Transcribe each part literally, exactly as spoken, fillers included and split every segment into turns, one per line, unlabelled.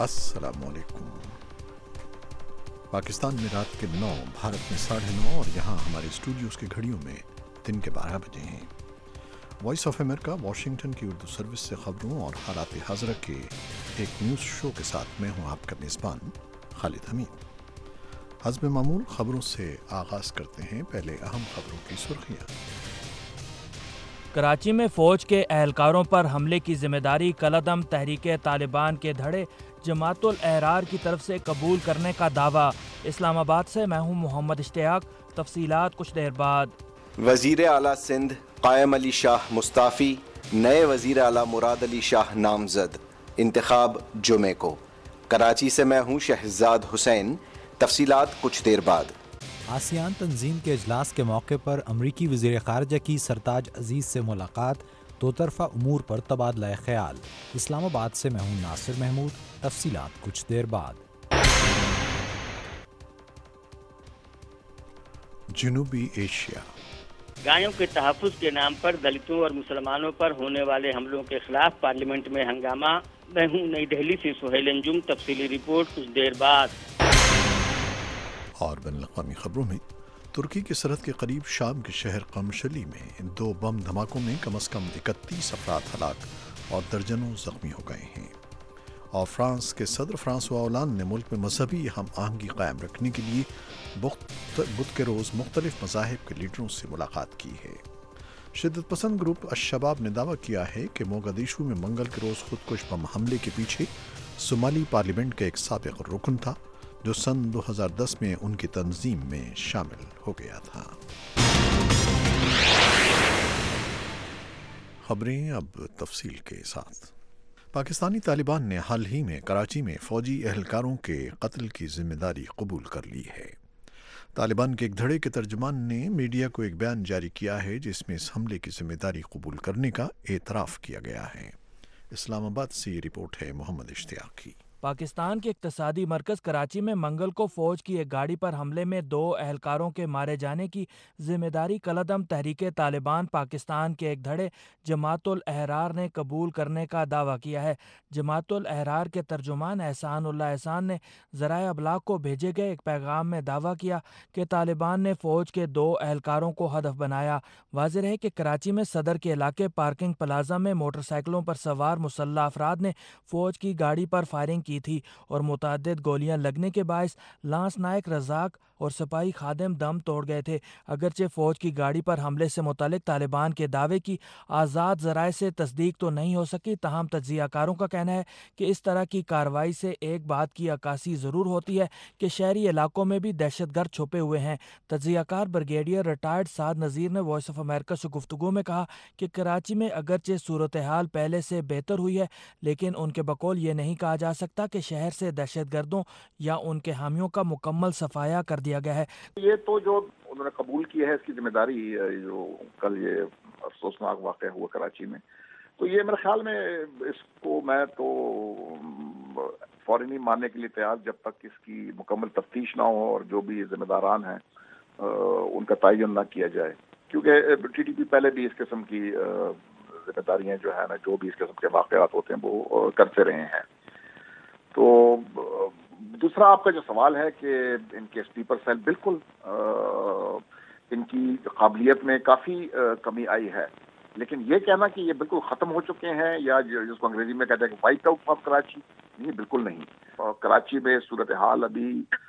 السلام علیکم۔ پاکستان میں رات کے نو، بھارت میں ساڑھے نو اور یہاں ہمارے اسٹوڈیوز کی گھڑیوں میں دن کے بارہ بجے ہیں۔ وائس آف امریکہ واشنگٹن کی اردو سروس سے خبروں اور حالات حاضرہ کے ایک نیوز شو کے ساتھ میں ہوں آپ کا میزبان خالد حمید۔ حسب معمول خبروں سے آغاز کرتے ہیں، پہلے اہم خبروں کی سرخیاں۔
کراچی میں فوج کے اہلکاروں پر حملے کی ذمہ داری کالعدم تحریک طالبان کے دھڑے جماعت الاحرار کی طرف سے قبول کرنے کا دعویٰ۔ اسلام آباد سے میں ہوں محمد اشتیاق، تفصیلات کچھ دیر بعد۔
وزیر اعلیٰ سندھ قائم علی شاہ مستعفی، نئے وزیر اعلیٰ مراد علی شاہ نامزد، انتخاب جمعے کو۔ کراچی سے میں ہوں شہزاد حسین، تفصیلات کچھ دیر بعد۔
آسیان تنظیم کے اجلاس کے موقع پر امریکی وزیر خارجہ کی سرتاج عزیز سے ملاقات، دو طرفہ امور پر تبادلہ خیال۔ اسلام آباد سے میں ہوں ناصر محمود، تفصیلات کچھ دیر بعد۔
جنوبی ایشیا۔
گایوں کے تحفظ کے نام پر دلتوں اور مسلمانوں پر ہونے والے حملوں کے خلاف پارلیمنٹ میں ہنگامہ۔ میں ہوں نئی دہلی سے سہیل انجم، تفصیلی رپورٹ کچھ دیر بعد۔
اور بین الاقوامی خبروں میں، ترکی کی سرحد کے قریب شام کے شہر قمشلی میں دو بم دھماکوں میں کم از کم اکتیس افراد ہلاک اور درجنوں زخمی ہو گئے ہیں۔ اور فرانس کے صدر فرانسوا اولان نے ملک میں مذہبی ہم آہنگی قائم رکھنے کے لیے بدھ کے روز مختلف مذاہب کے لیڈروں سے ملاقات کی ہے۔ شدت پسند گروپ الشباب نے دعویٰ کیا ہے کہ موگادیشو میں منگل کے روز خودکش بم حملے کے پیچھے صومالی پارلیمنٹ کا ایک سابق رکن تھا جو سن دو ہزار دس میں ان کی تنظیم میں شامل ہو گیا تھا۔ خبریں اب تفصیل کے ساتھ۔ پاکستانی طالبان نے حال ہی میں کراچی میں فوجی اہلکاروں کے قتل کی ذمہ داری قبول کر لی ہے۔ طالبان کے ایک دھڑے کے ترجمان نے میڈیا کو ایک بیان جاری کیا ہے جس میں اس حملے کی ذمہ داری قبول کرنے کا اعتراف کیا گیا ہے۔ اسلام آباد سے یہ رپورٹ ہے محمد اشتیاق کی۔
پاکستان کے اقتصادی مرکز کراچی میں منگل کو فوج کی ایک گاڑی پر حملے میں دو اہلکاروں کے مارے جانے کی ذمہ داری کالعدم تحریک طالبان پاکستان کے ایک دھڑے جماعت الاحرار نے قبول کرنے کا دعویٰ کیا ہے۔ جماعت الاحرار کے ترجمان احسان اللہ احسان نے ذرائع ابلاغ کو بھیجے گئے ایک پیغام میں دعویٰ کیا کہ طالبان نے فوج کے دو اہلکاروں کو ہدف بنایا۔ واضح ہے کہ کراچی میں صدر کے علاقے پارکنگ پلازا میں موٹر سائیکلوں پر سوار مسلح افراد نے فوج کی گاڑی پر فائرنگ کی تھی اور متعدد گولیاں لگنے کے باعث لانس نائک رزاق اور سپاہی خادم دم توڑ گئے تھے۔ اگرچہ فوج کی گاڑی پر حملے سے متعلق طالبان کے دعوے کی آزاد ذرائع سے تصدیق تو نہیں ہو سکی، تاہم تجزیہ کاروں کا کہنا ہے کہ اس طرح کی کارروائی سے ایک بات کی عکاسی ضرور ہوتی ہے کہ شہری علاقوں میں بھی دہشت گرد چھپے ہوئے ہیں۔ تجزیہ کار بریگیڈیئر ریٹائرڈ سعد نذیر نے وائس آف امریکہ سے گفتگو میں کہا کہ کراچی میں اگرچہ صورتحال پہلے سے بہتر ہوئی ہے، لیکن ان کے بقول یہ نہیں کہا جا سکتا کہ شہر سے دہشت گردوں یا ان کے حامیوں کا مکمل صفایا کر دیا گیا ہے۔
یہ تو جو انہوں نے قبول کی ہے اس کی ذمہ داری، جو کل یہ افسوسناک واقعہ ہوا کراچی میں، تو یہ میرے خیال میں اس کو میں تو فوری نہیں ماننے کے لیے تیار جب تک اس کی مکمل تفتیش نہ ہو اور جو بھی ذمہ داران ہیں ان کا تعین نہ کیا جائے، کیونکہ ٹی ٹی پی پہلے بھی اس قسم کی ذمہ داریاں جو ہے نا، جو بھی اس قسم کے واقعات ہوتے ہیں وہ کرتے رہے ہیں۔ تو دوسرا آپ کا جو سوال ہے کہ ان کے سلیپر سیل، بالکل ان کی قابلیت میں کافی کمی آئی ہے، لیکن یہ کہنا کہ یہ بالکل ختم ہو چکے ہیں یا جس کو انگریزی میں کہتے ہیں کہ وائپ آؤٹ آف کراچی، نہیں، بالکل نہیں۔ کراچی میں صورتحال ابھی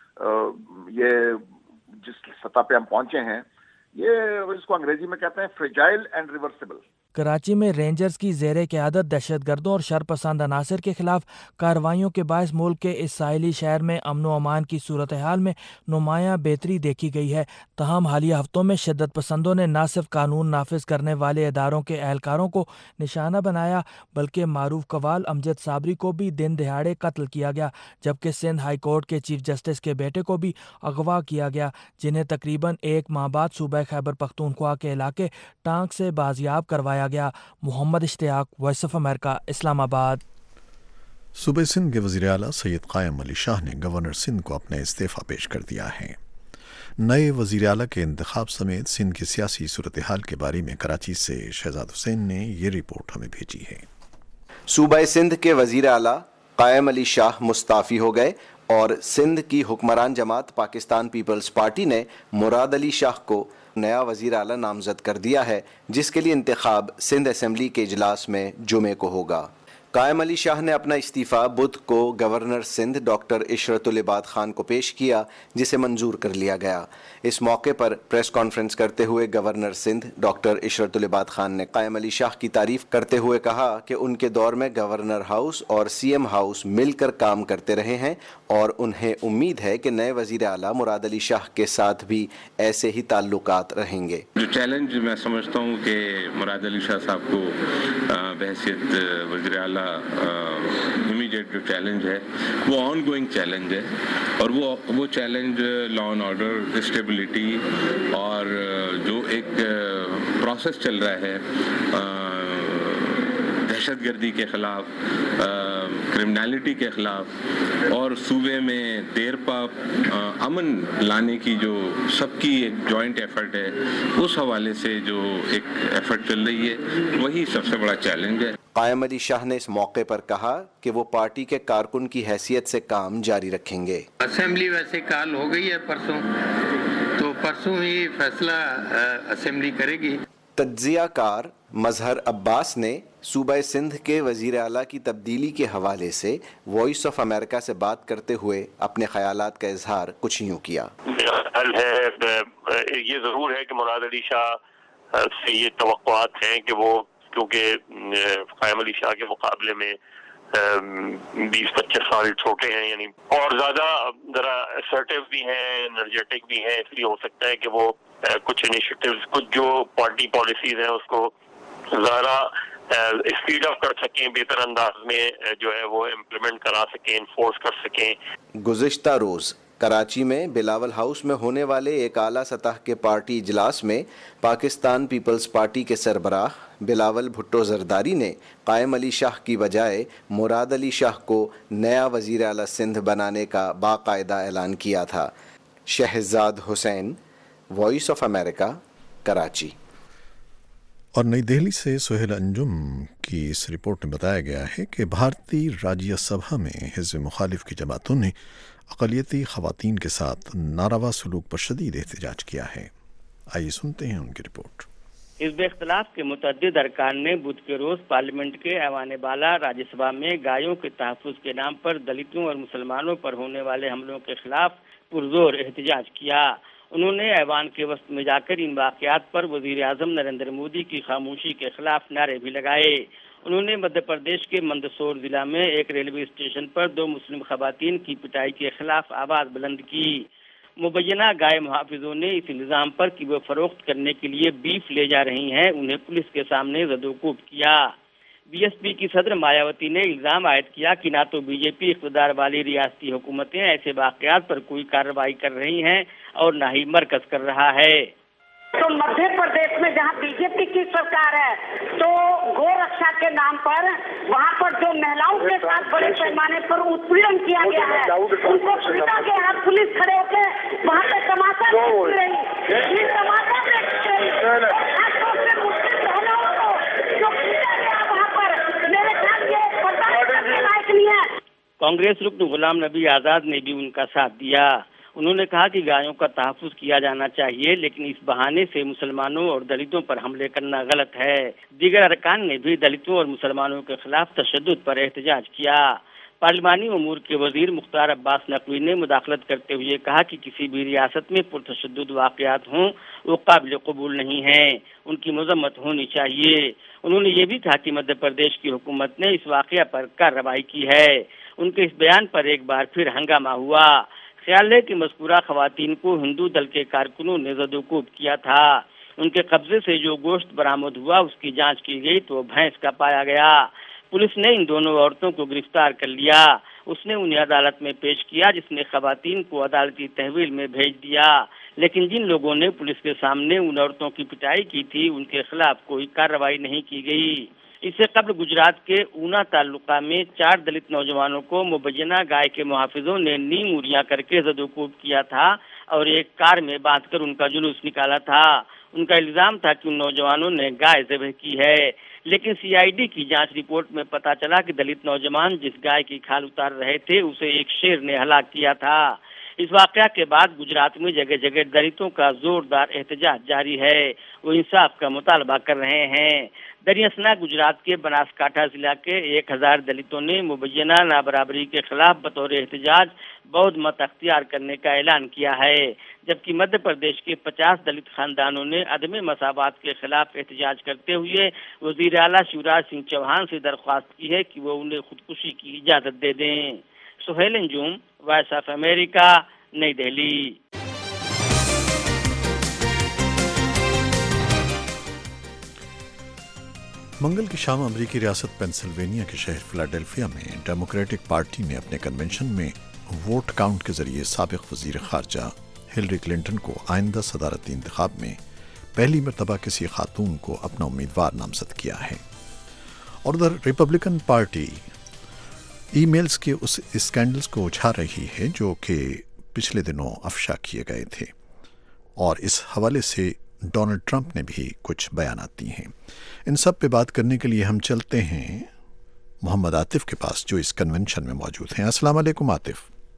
یہ جس سطح پہ ہم پہنچے ہیں، یہ اس کو انگریزی میں کہتے ہیں فریجائل اینڈ ریورسیبل۔
کراچی میں رینجرز کی زیر قیادت دہشت گردوں اور شرپسند عناصر کے خلاف کارروائیوں کے باعث ملک کے اس ساحلی شہر میں امن و امان کی صورتحال میں نمایاں بہتری دیکھی گئی ہے۔ تاہم حالیہ ہفتوں میں شدت پسندوں نے نہ صرف قانون نافذ کرنے والے اداروں کے اہلکاروں کو نشانہ بنایا بلکہ معروف قوال امجد صابری کو بھی دن دہاڑے قتل کیا گیا، جبکہ سندھ ہائی کورٹ کے چیف جسٹس کے بیٹے کو بھی اغوا کیا گیا، جنہیں تقریباً ایک ماہ بعد صوبہ خیبر پختونخوا کے علاقے ٹانک سے بازیاب کروایا گیا۔ محمد اشتیاق، وائس آف امریکہ، اسلام آباد۔
صوبہ سندھ کے وزیر اعلیٰ سید قائم علی شاہ نے گورنر سندھ کو اپنا استعفیٰ پیش کر دیا ہے۔ نئے وزیر اعلیٰ کے انتخاب سمیت سندھ کی سیاسی صورتحال کے بارے میں کراچی سے شہزاد حسین نے یہ رپورٹ ہمیں بھیجی ہے۔
صوبہ سندھ کے وزیر اعلیٰ قائم علی شاہ مستعفی ہو گئے اور سندھ کی حکمران جماعت پاکستان پیپلز پارٹی نے مراد علی شاہ کو نیا وزیر اعلیٰ نامزد کر دیا ہے، جس کے لیے انتخاب سندھ اسمبلی کے اجلاس میں جمعے کو ہوگا۔ قائم علی شاہ نے اپنا استعفیٰ بدھ کو گورنر سندھ ڈاکٹر عشرت العباد خان کو پیش کیا، جسے منظور کر لیا گیا۔ اس موقع پر پریس کانفرنس کرتے ہوئے گورنر سندھ ڈاکٹر عشرت العباد خان نے قائم علی شاہ کی تعریف کرتے ہوئے کہا کہ ان کے دور میں گورنر ہاؤس اور سی ایم ہاؤس مل کر کام کرتے رہے ہیں اور انہیں امید ہے کہ نئے وزیر اعلیٰ مراد علی شاہ کے ساتھ بھی ایسے ہی تعلقات رہیں گے۔
جو چیلنج میں سمجھتا ہوں کہ مراد علی شاہ صاحب کو بحیثیت وزیر اعلیٰ امیڈیٹ جو چیلنج ہے وہ آن گوئنگ چیلنج ہے، اور وہ وہ challenge law and order, stability اور جو ایک پروسیس چل رہا ہے دہشت گردی کے خلاف، کرمنالٹی کے خلاف اور صوبے میں دیر پا امن لانے کی جو سب کی ایک جوائنٹ ایفرٹ ہے، اس حوالے سے جو ایک ایفرٹ چل رہی ہے وہی سب سے بڑا چیلنج ہے۔
قائم علی شاہ نے اس موقع پر کہا کہ وہ پارٹی کے کارکن کی حیثیت سے کام جاری رکھیں گے۔
اسمبلی ویسے کال ہو گئی ہے پرسوں، تو پرسوں ہی فیصلہ اسمبلی کرے گی۔
تجزیہ کار مظہر عباس نے صوبہ سندھ کے وزیر اعلیٰ کی تبدیلی کے حوالے سے وائس آف امریکہ سے بات کرتے ہوئے اپنے خیالات کا اظہار کچھ یوں کیا۔
یہ ضرور ہے کہ مراد علی شاہ سے یہ توقعات ہیں کہ وہ، کیونکہ قائم علی شاہ کے مقابلے میں بیس پچیس سال چھوٹے ہیں، یعنی اور زیادہ ذرا اسرٹیو بھی ہیں، انرجیٹک بھی ہیں، اس لیے ہو سکتا ہے کہ وہ کچھ انیشیٹیوز، کچھ جو پارٹی پالیسیز ہیں اس کو ذرا اسپیڈ اپ کر سکیں، بہتر انداز میں جو ہے وہ امپلیمنٹ کرا سکیں، انفورس کر سکیں۔
گزشتہ روز کراچی میں بلاول ہاؤس میں ہونے والے ایک اعلیٰ سطح کے پارٹی اجلاس میں پاکستان پیپلز پارٹی کے سربراہ بلاول بھٹو زرداری نے قائم علی شاہ کی بجائے مراد علی شاہ کو نیا وزیر اعلیٰ سندھ بنانے کا باقاعدہ اعلان کیا تھا۔ Shahzad Hussain, voice of America, Karachi.
اور نئی دہلی سے سہیل انجم کی اس رپورٹ میں بتایا گیا ہے کہ بھارتی راجیہ سبھا میں حزب مخالف کی جماعتوں نے اقلیتی خواتین کے ساتھ ناروا سلوک پر شدید احتجاج کیا ہے۔ آئیے سنتے ہیں ان کی رپورٹ۔
حزب اختلاف کے متعدد ارکان نے بدھ کے روز پارلیمنٹ کے ایوان بالا راجیہ سبھا میں گایوں کے تحفظ کے نام پر دلتوں اور مسلمانوں پر ہونے والے حملوں کے خلاف پرزور احتجاج کیا۔ انہوں نے ایوان کے وسط میں جا کر ان واقعات پر وزیر اعظم نریندر مودی کی خاموشی کے خلاف نعرے بھی لگائے۔ انہوں نے مدھیہ پردیش کے مندسور ضلع میں ایک ریلوے اسٹیشن پر دو مسلم خواتین کی پٹائی کے خلاف آواز بلند کی۔ مبینہ گائے محافظوں نے اس الزام پر کہ وہ فروخت کرنے کے لیے بیف لے جا رہی ہیں انہیں پولیس کے سامنے زدوکوب کیا۔ بی ایس پی کی صدر مایاوتی نے الزام عائد کیا کہ نہ تو بی جے پی اقتدار والی ریاستی حکومتیں ایسے واقعات پر کوئی کارروائی کر رہی ہیں اور نہ ہی مرکز کر رہا ہے۔
تو مدھیہ پردیش میں جہاں بی جے پی کی سرکار ہے تو گو رکشا کے نام پر وہاں پر جو مہیلاؤں کے ساتھ بڑے پیمانے پر اتپیڑن کیا گیا ہے، ان کو پیٹا گیا ہے، پولیس کھڑے ہو کے وہاں پہ تماشا دیکھ رہی یہ تماشا دیکھ رہی خاص طور سے مسلم بہنوں کو جو پیٹا گیا وہاں پر، میرے خیال یہ برداشت کرنے لائق نہیں ہے۔
کانگریس رکن غلام نبی آزاد نے بھی ان کا ساتھ دیا۔ انہوں نے کہا کہ گایوں کا تحفظ کیا جانا چاہیے، لیکن اس بہانے سے مسلمانوں اور دلتوں پر حملے کرنا غلط ہے۔ دیگر ارکان نے بھی دلتوں اور مسلمانوں کے خلاف تشدد پر احتجاج کیا۔ پارلیمانی امور کے وزیر مختار عباس نقوی نے مداخلت کرتے ہوئے کہا کہ کسی بھی ریاست میں پرتشدد واقعات ہوں وہ قابل قبول نہیں ہیں، ان کی مذمت ہونی چاہیے۔ انہوں نے یہ بھی کہا کہ مدھیہ پردیش کی حکومت نے اس واقعہ پر کارروائی کی ہے۔ ان کے اس بیان پر ایک بار پھر ہنگامہ ہوا۔ خیال ہے کہ مذکورہ خواتین کو ہندو دل کے کارکنوں نے زدوکوب کیا تھا۔ ان کے قبضے سے جو گوشت برآمد ہوا اس کی جانچ کی گئی تو بھینس کا پایا گیا۔ پولیس نے ان دونوں عورتوں کو گرفتار کر لیا۔ اس نے انہیں عدالت میں پیش کیا جس نے خواتین کو عدالتی تحویل میں بھیج دیا، لیکن جن لوگوں نے پولیس کے سامنے ان عورتوں کی پٹائی کی تھی ان کے خلاف کوئی کارروائی نہیں کی گئی۔ اس سے قبل گجرات کے اونا تعلقہ میں چار دلت نوجوانوں کو مبینہ گائے کے محافظوں نے نیم اریاں کر کے زدوکوب کیا تھا اور ایک کار میں باندھ کر ان کا جلوس نکالا تھا۔ ان کا الزام تھا کہ ان نوجوانوں نے گائے ذبح کی ہے، لیکن سی آئی ڈی کی جانچ رپورٹ میں پتہ چلا کہ دلت نوجوان جس گائے کی کھال اتار رہے تھے اسے ایک شیر نے ہلاک کیا تھا۔ اس واقعہ کے بعد گجرات میں جگہ جگہ دلتوں کا زوردار احتجاج جاری ہے، وہ انصاف کا مطالبہ کر رہے ہیں۔ دریاسنا گجرات کے بناسکانٹھا ضلع کے ایک ہزار دلتوں نے مبینہ نابرابری کے خلاف بطور احتجاج بودھ مت اختیار کرنے کا اعلان کیا ہے، جبکہ مدھیہ پردیش کے پچاس دلت خاندانوں نے عدم مساوات کے خلاف احتجاج کرتے ہوئے وزیر اعلیٰ شیوراج سنگھ چوہان سے درخواست کی ہے کہ وہ انہیں خودکشی کی اجازت دے دیں۔ Sohail Anjum, voice of America, نئی دہلی۔
منگل کی شام امریکی ریاست پینسلوینیا کے شہر فلاڈیلفیا میں ڈیموکریٹک پارٹی نے اپنے کنونشن میں ووٹ کاؤنٹ کے ذریعے سابق وزیر خارجہ ہلری کلنٹن کو آئندہ صدارتی انتخاب میں پہلی مرتبہ کسی خاتون کو اپنا امیدوار نامزد کیا ہے۔ اور ادھر ریپبلکن پارٹی ای میلز کے اس اسکینڈلز کو اچھا رہی ہے جو کہ پچھلے دنوں افشا کیے گئے تھے، اور اس حوالے سے ڈونلڈ ٹرمپ نے بھی کچھ بیانات دیے ہیں۔ ان سب پہ بات کرنے کے لیے ہم چلتے ہیں محمد عاطف کے پاس جو اس کنونشن میں موجود ہیں۔ السلام علیکم عاطف۔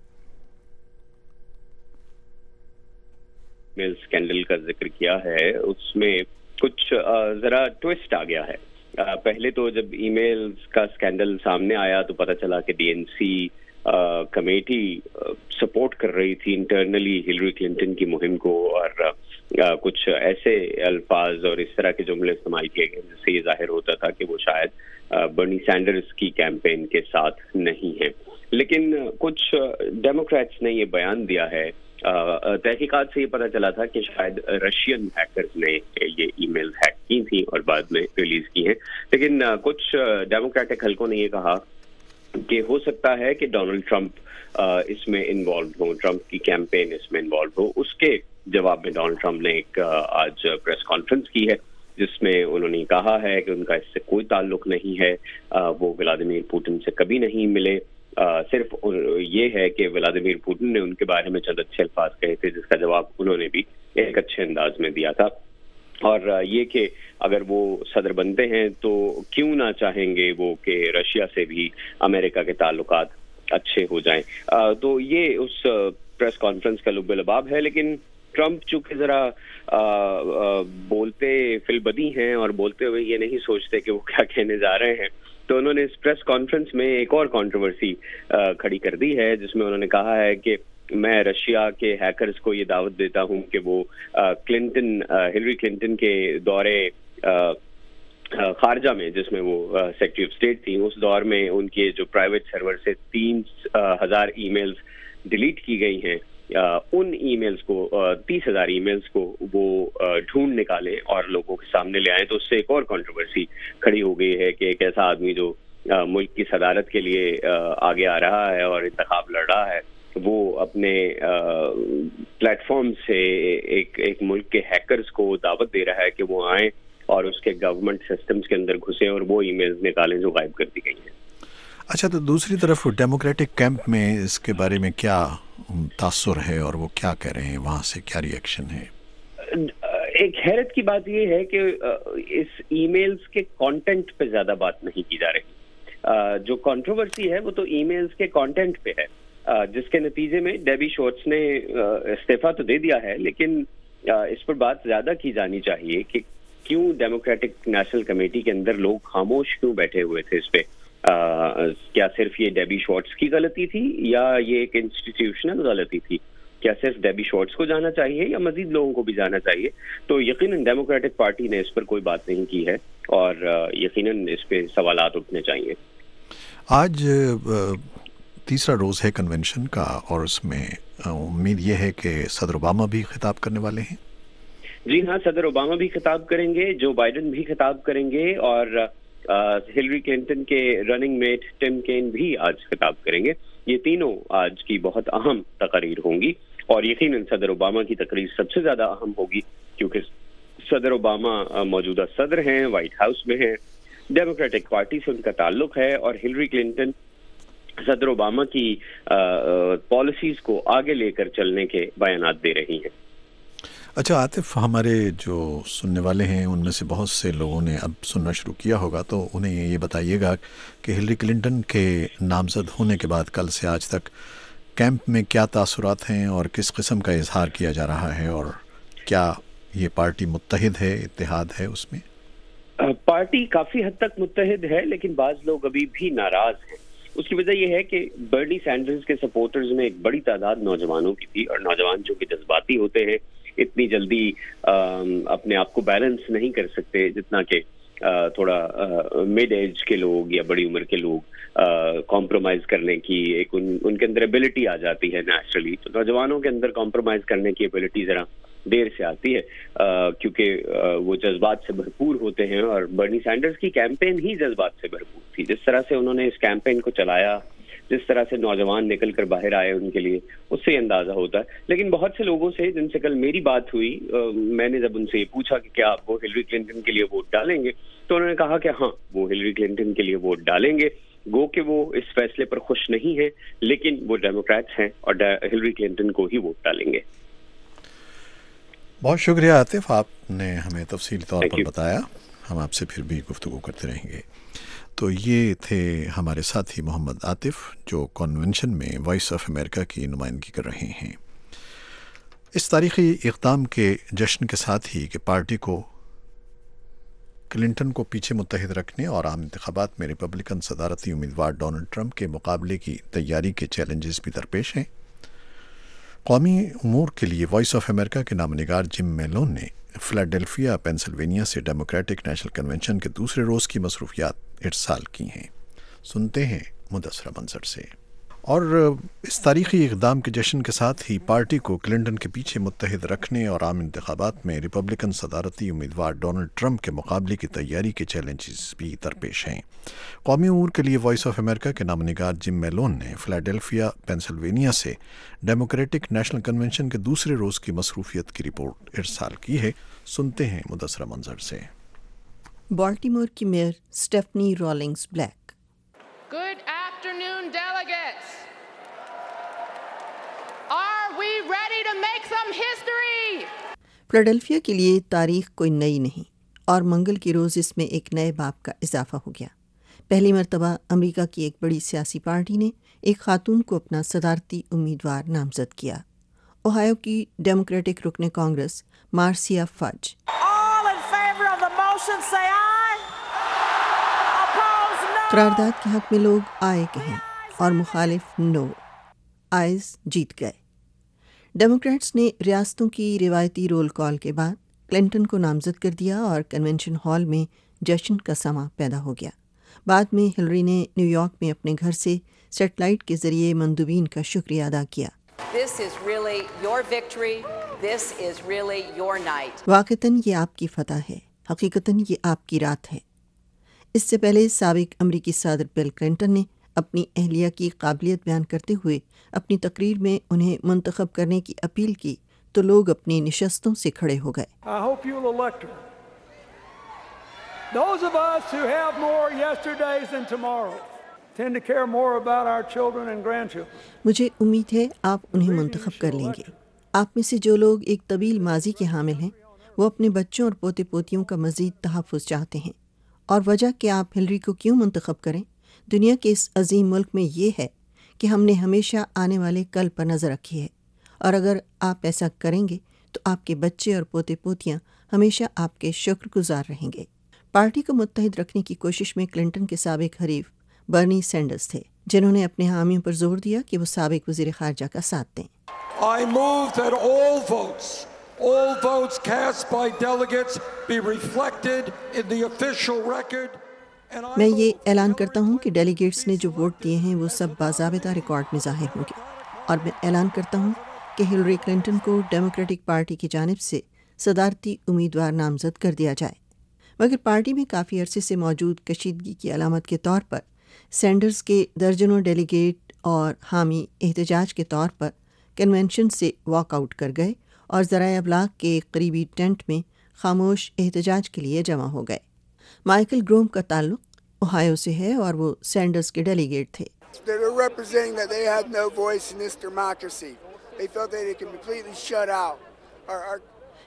میل اسکینڈل کا ذکر کیا ہے، اس میں کچھ ذرا ٹویسٹ آ گیا ہے۔ پہلے تو جب ای میلز کا اسکینڈل سامنے آیا تو پتہ چلا کہ D N C committee support کر رہی تھی انٹرنلی ہلری کلنٹن کی مہم کو، اور کچھ ایسے الفاظ اور اس طرح کے جملے استعمال کیے گئے جس سے یہ ظاہر ہوتا تھا کہ وہ شاید برنی سینڈرز کی کیمپین کے ساتھ نہیں ہیں۔ لیکن کچھ ڈیموکریٹس نے یہ بیان دیا ہے، تحقیقات سے یہ پتہ چلا تھا کہ شاید رشین ہیکرز نے یہ ای میل ہیک کی تھی اور بعد میں ریلیز کی ہیں، لیکن کچھ ڈیموکریٹک حلقوں نے یہ کہا کہ ہو سکتا ہے کہ ڈونلڈ ٹرمپ اس میں انوالوڈ ہو، ٹرمپ کی کیمپین اس میں انوالوڈ ہو۔ اس کے جواب میں ڈونلڈ ٹرمپ نے ایک آج پریس کانفرنس کی ہے جس میں انہوں نے کہا ہے کہ ان کا اس سے کوئی تعلق نہیں ہے، وہ ولادیمیر پوٹن سے کبھی نہیں ملے، صرف یہ ہے کہ ولادیمیر پوٹن نے ان کے بارے میں چند اچھے الفاظ کہے تھے جس کا جواب انہوں نے بھی ایک اچھے انداز میں دیا تھا، اور یہ کہ اگر وہ صدر بنتے ہیں تو کیوں نہ چاہیں گے وہ کہ رشیا سے بھی امریکہ کے تعلقات اچھے ہو جائیں۔ تو یہ اس پریس کانفرنس کا لب لباب ہے، لیکن ٹرمپ چونکہ ذرا بولتے فی البدی ہیں اور بولتے ہوئے یہ نہیں سوچتے کہ وہ کیا کہنے جا رہے ہیں، تو انہوں نے اس پریس کانفرنس میں ایک اور کنٹروورسی کھڑی کر دی ہے جس میں انہوں نے کہا ہے کہ میں رشیا کے ہیکرز کو یہ دعوت دیتا ہوں کہ وہ کلنٹن ہلری کلنٹن کے دورے خارجہ میں جس میں وہ سیکرٹری آف اسٹیٹ تھی اس دور میں ان کے جو پرائیویٹ سرور سے تین ہزار ای میلز ڈیلیٹ کی گئی ہیں، ان ای میلز کو تیس ہزار ای میلز کو وہ ڈھونڈ نکالیں اور لوگوں کے سامنے لے آئیں۔ تو اس سے ایک اور کنٹروورسی کھڑی ہو گئی ہے کہ ایک ایسا آدمی جو ملک کی صدارت کے لیے آگے آ رہا ہے اور انتخاب لڑ رہا ہے، وہ اپنے پلیٹ فارم سے ایک ایک ملک کے ہیکرز کو دعوت دے رہا ہے کہ وہ آئیں اور اس کے گورنمنٹ سسٹمز کے اندر گھسیں اور وہ ای میلز نکالیں جو غائب کر دی گئی ہیں۔
اچھا، تو دوسری طرف ڈیموکریٹک کیمپ میں اس کے بارے میں کیا تاثر ہے اور وہ کیا کہہ رہے ہیں، وہاں سے کیا ری ایکشن ہے؟
ایک حیرت کی بات یہ ہے کہ اس ای میلز کے کانٹینٹ پہ زیادہ بات نہیں کی جا رہی۔ جو کنٹروورسی ہے وہ تو ای میلز کے کانٹینٹ پہ ہے، جس کے نتیجے میں ڈیبی شورٹس نے استعفیٰ تو دے دیا ہے، لیکن اس پر بات زیادہ کی جانی چاہیے کہ کیوں ڈیموکریٹک نیشنل کمیٹی کے اندر لوگ خاموش کیوں بیٹھے ہوئے تھے اس پہ۔ کیا صرف یہ ڈیبی شورٹس کی غلطی تھی یا یہ ایک انسٹیٹیوشنل غلطی تھی؟ کیا صرف ڈیبی شورٹس کو جانا چاہیے یا مزید لوگوں کو بھی جانا چاہیے؟ تو یقیناً ڈیموکریٹک پارٹی نے اس پر کوئی بات نہیں کی ہے اور یقیناً اس پہ سوالات اٹھنے چاہیے۔
آج تیسرا روز ہے کنونشن کا اور اس میں امید یہ ہے کہ صدر اوباما بھی خطاب کرنے والے ہیں۔
جی ہاں، صدر اوباما بھی خطاب کریں گے، جو بائیڈن بھی خطاب کریں گے، اور ہلری کلنٹن کے رننگ میٹ ٹم کین بھی آج خطاب کریں گے۔ یہ تینوں آج کی بہت اہم تقاریر ہوں گی، اور یقیناً صدر اوباما کی تقریر سب سے زیادہ اہم ہوگی کیونکہ صدر اوباما موجودہ صدر ہیں، وائٹ ہاؤس میں ہیں، ڈیموکریٹک پارٹی سے ان کا تعلق ہے، اور ہلری کلنٹن صدر اوباما کی پالیسیز کو آگے لے کر چلنے کے بیانات دے رہی ہیں۔
اچھا عاطف، ہمارے جو سننے والے ہیں ان میں سے بہت سے لوگوں نے اب سننا شروع کیا ہوگا، تو انہیں یہ بتائیے گا کہ ہلری کلنٹن کے نامزد ہونے کے بعد کل سے آج تک کیمپ میں کیا تاثرات ہیں اور کس قسم کا اظہار کیا جا رہا ہے، اور کیا یہ پارٹی متحد ہے، اتحاد ہے اس میں؟
پارٹی کافی حد تک متحد ہے، لیکن بعض لوگ ابھی بھی ناراض ہیں۔ اس کی وجہ یہ ہے کہ برنی سینڈرز کے سپورٹرز میں ایک بڑی تعداد نوجوانوں کی تھی، اور نوجوان جو کہ جذباتی ہوتے ہیں اتنی جلدی اپنے آپ کو بیلنس نہیں کر سکتے جتنا کہ تھوڑا مڈ ایج کے لوگ یا بڑی عمر کے لوگ کمپرومائز کرنے کی ایک ان, ان کے اندر ایبلٹی آ جاتی ہے نیچرلی۔ تو نوجوانوں کے اندر کمپرومائز کرنے کی ایبلٹی ذرا دیر سے آتی ہے کیونکہ وہ جذبات سے بھرپور ہوتے ہیں، اور برنی سینڈرز کی کیمپین ہی جذبات سے بھرپور تھی۔ جس طرح سے انہوں نے اس کیمپین کو چلایا، جس طرح سے نوجوان نکل کر باہر آئے ان کے لیے، اس سے اندازہ ہوتا ہے۔ لیکن بہت سے لوگوں سے جن سے کل میری بات ہوئی، میں نے جب ان سے یہ پوچھا کہ کیا وہ ہلری کلنٹن کے لیے ووٹ ڈالیں گے، تو انہوں نے کہا کہ ہاں وہ ہلری کلنٹن کے لیے ووٹ ڈالیں گے، گو کہ وہ اس فیصلے پر خوش نہیں ہیں، لیکن وہ ڈیموکریٹس ہیں اور ہلری کلنٹن کو ہی ووٹ ڈالیں گے۔
بہت شکریہ عاطف، آپ نے ہمیں تفصیلی طور پر بتایا، ہم آپ سے پھر بھی گفتگو کرتے رہیں گے۔ تو یہ تھے ہمارے ساتھی محمد عاطف، جو کنونشن میں وائس آف امریکہ کی نمائندگی کر رہے ہیں۔ اس تاریخی اقدام کے جشن کے ساتھ ہی کہ پارٹی کو کلنٹن کو پیچھے متحد رکھنے اور عام انتخابات میں ریپبلکن صدارتی امیدوار ڈونلڈ ٹرمپ کے مقابلے کی تیاری کے چیلنجز بھی درپیش ہیں، قومی امور کے لیے وائس آف امریکہ کے نامہ نگار جم میلون نے فلاڈیلفیا پینسلوینیا سے ڈیموکریٹک نیشنل کنونشن کے دوسرے روز کی مصروفیات ارسال کی ہیں۔ سنتے ہیں مدثرہ منظر سے۔ اور اس تاریخی اقدام کے جشن کے ساتھ ہی پارٹی کو کلنٹن کے پیچھے متحد رکھنے اور عام انتخابات میں ریپبلکن صدارتی امیدوار ڈونلڈ ٹرمپ کے مقابلے کی تیاری کے چیلنجز بھی درپیش ہیں۔ قومی امور کے لیے وائس آف امریکہ کے نامہ نگار جم میلون نے فلاڈیلفیا پینسلوینیا سے ڈیموکریٹک نیشنل کنونشن کے دوسرے روز کی مصروفیت کی رپورٹ ارسال کی ہے۔ سنتے ہیں مدثرہ منظر سے۔
بالٹیمور کی mayor Stephanie Rawlings Blake.
Good afternoon, delegates. Are we ready to make some history?
Philadelphia کے لیے تاریخ کوئی نئی نہیں، اور منگل کے روز اس میں ایک نئے باب کا اضافہ ہو گیا۔ پہلی مرتبہ امریکہ کی ایک بڑی سیاسی پارٹی نے ایک خاتون کو اپنا صدارتی امیدوار نامزد کیا۔ اوہایو کی ڈیموکریٹک رکن Congress مارسیا فج۔
All in favor of the motion say aye.
قرارداد کے حق میں لوگ آئے کہیں اور مخالف نو، آئز جیت گئے۔ ڈیموکریٹس نے ریاستوں کی روایتی رول کال کے بعد کلنٹن کو نامزد کر دیا اور کنونشن ہال میں جشن کا سماں پیدا ہو گیا۔ بعد میں ہلری نے نیو یارک میں اپنے گھر سے سیٹلائٹ کے ذریعے مندوبین کا شکریہ ادا کیا۔
This is really your victory. This is really your night.
واقعتاً یہ آپ کی فتح ہے، حقیقتاً یہ آپ کی رات ہے۔ اس سے پہلے سابق امریکی صدر بل کلنٹن نے اپنی اہلیہ کی قابلیت بیان کرتے ہوئے اپنی تقریر میں انہیں منتخب کرنے کی اپیل کی تو لوگ اپنی نشستوں سے کھڑے ہو گئے۔
I hope you'll elect her. Those of us who have more yesterdays than tomorrow tend to care more about our children and grandchildren.
مجھے امید ہے آپ انہیں منتخب کر لیں گے۔ آپ میں سے جو لوگ ایک طویل ماضی کے حامل ہیں وہ اپنے بچوں اور پوتے پوتیوں کا مزید تحفظ چاہتے ہیں، اور وجہ کہ آپ ہلری کو کیوں منتخب کریں دنیا کے اس عظیم ملک میں یہ ہے کہ ہم نے ہمیشہ آنے والے کل پر نظر رکھی ہے، اور اگر آپ ایسا کریں گے تو آپ کے بچے اور پوتے پوتیاں ہمیشہ آپ کے شکر گزار رہیں گے۔ پارٹی کو متحد رکھنے کی کوشش میں کلنٹن کے سابق حریف برنی سینڈرز تھے، جنہوں نے اپنے حامیوں پر زور دیا کہ وہ سابق وزیر خارجہ کا ساتھ دیں۔
I move that all votes All votes cast by delegates be reflected in the official record.
میں یہ اعلان کرتا ہوں کہ ڈیلیگیٹس نے جو ووٹ دیے ہیں وہ سب باضابطہ ریکارڈ میں ظاہر ہوں گے، اور میں اعلان کرتا ہوں کہ ہلری کلنٹن کو ڈیموکریٹک پارٹی کی جانب سے صدارتی امیدوار نامزد کر دیا جائے۔ مگر پارٹی میں کافی عرصے سے موجود کشیدگی کی علامت کے طور پر سینڈرز کے درجنوں ڈیلیگیٹ اور حامی احتجاج کے طور پر کنونشن سے واک آؤٹ کر گئے اور ذرائع ابلاغ کے ایک قریبی ٹینٹ میں خاموش احتجاج کے لیے جمع ہو گئے۔ مائیکل گروم کا تعلق اوہایو سے ہے اور وہ سینڈرز کے ڈیلیگیٹ تھے۔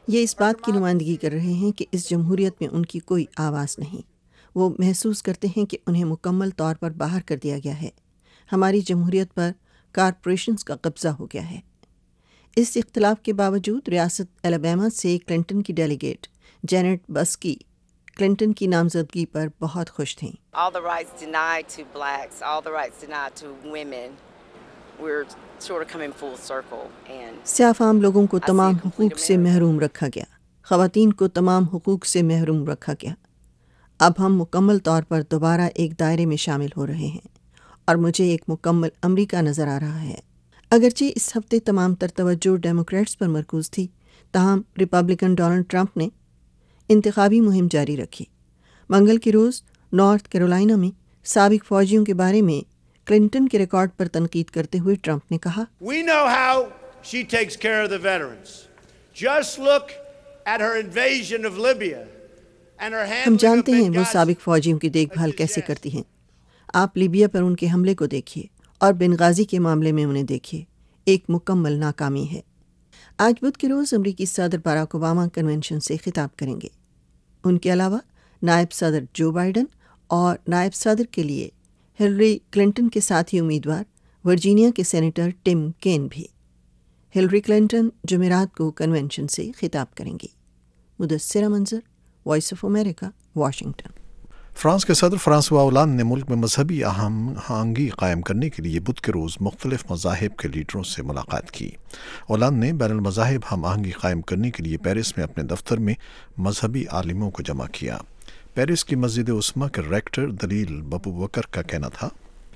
یہ اس بات کی نمائندگی کر رہے ہیں کہ اس جمہوریت میں ان کی کوئی آواز نہیں. وہ محسوس کرتے ہیں کہ انہیں مکمل طور پر باہر کر دیا گیا ہے. ہماری جمہوریت پر کارپوریشنز کا قبضہ ہو گیا ہے. اس اختلاف کے باوجود ریاست الاباما سے کلنٹن کی ڈیلیگیٹ جینٹ بسکی کلنٹن کی نامزدگی پر بہت خوش تھیں.
All the rights denied to blacks, all the rights denied to women, we're sort of coming full circle. And
سیاہ فام لوگوں کو تمام حقوق سے محروم رکھا گیا. خواتین کو تمام حقوق سے محروم رکھا گیا. اب ہم مکمل طور پر دوبارہ ایک دائرے میں شامل ہو رہے ہیں اور مجھے ایک مکمل امریکہ نظر آ رہا ہے. اگرچہ اس ہفتے تمام تر توجہ ڈیموکریٹس پر مرکوز تھی، تاہم ریپبلکن ڈونلڈ ٹرمپ نے انتخابی مہم جاری رکھی. منگل کے روز نارتھ کیرولائنا میں سابق فوجیوں کے بارے میں کلنٹن کے ریکارڈ پر تنقید کرتے ہوئے ٹرمپ نے کہا،
We know how she takes care of the veterans. Just look at her invasion of Libya and her handling of Benghazi.
ہم جانتے ہیں وہ سابق فوجیوں کی دیکھ بھال کیسے کرتی ہیں. آپ لیبیا پر ان کے حملے کو دیکھیے اور بنغازی کے معاملے میں انہیں دیکھیے. ایک مکمل ناکامی ہے. آج بدھ کے روز امریکی صدر باراک اوباما کنونشن سے خطاب کریں گے. ان کے علاوہ نائب صدر جو بائیڈن اور نائب صدر کے لیے ہلری کلنٹن کے ساتھی امیدوار ورجینیا کے سینیٹر ٹم کین بھی. ہلری کلنٹن جمعرات کو کنونشن سے خطاب کریں گی. Mudassira Manzar, voice of America, Washington.
France کے صدر فرانسوا اولان نے ملک میں مذہبی ہم آہنگی قائم کرنے کے لیے بدھ کے روز مختلف مذاہب کے لیڈروں سے ملاقات کی. اولان نے بین المذاہب ہم آہنگی قائم کرنے کے لیے پیرس میں اپنے دفتر میں مذہبی عالموں کو جمع کیا. پیرس کی مسجد عثمہ کے ریکٹر دلیل بابوبکر کا کہنا تھا،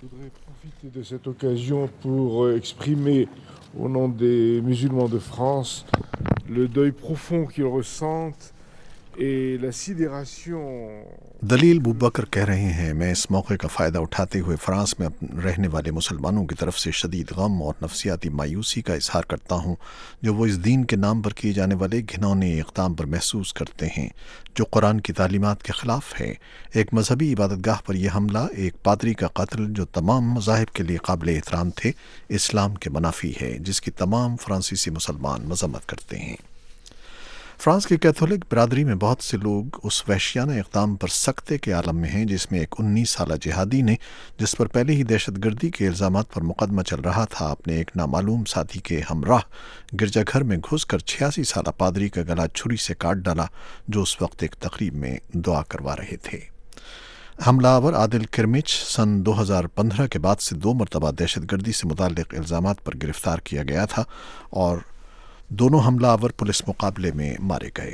de cette occasion pour exprimer au nom des musulmans de France le deuil profond qu'ils ressentent et la sidération.
دلیل بوبکر کہہ رہے ہیں، میں اس موقع کا فائدہ اٹھاتے ہوئے فرانس میں رہنے والے مسلمانوں کی طرف سے شدید غم اور نفسیاتی مایوسی کا اظہار کرتا ہوں جو وہ اس دین کے نام پر کیے جانے والے گھنونے اقدام پر محسوس کرتے ہیں جو قرآن کی تعلیمات کے خلاف ہے. ایک مذہبی عبادت گاہ پر یہ حملہ، ایک پادری کا قتل جو تمام مذاہب کے لیے قابل احترام تھے، اسلام کے منافی ہے جس کی تمام فرانسیسی مسلمان مذمت کرتے ہیں. فرانس کی کیتھولک برادری میں بہت سے لوگ اس وحشیانہ اقدام پر سکتے کے عالم میں ہیں جس میں ایک انیس سالہ جہادی نے، جس پر پہلے ہی دہشت گردی کے الزامات پر مقدمہ چل رہا تھا، اپنے ایک نامعلوم ساتھی کے ہمراہ گرجا گھر میں گھس کر چھیاسی سالہ پادری کا گلا چھری سے کاٹ ڈالا جو اس وقت ایک تقریب میں دعا کروا رہے تھے. حملہ آور عادل کرمچ سن دو ہزار پندرہ کے بعد سے دو مرتبہ دہشت گردی سے متعلق الزامات پر گرفتار کیا گیا تھا اور دونوں حملہ آور پولیس مقابلے میں مارے گئے.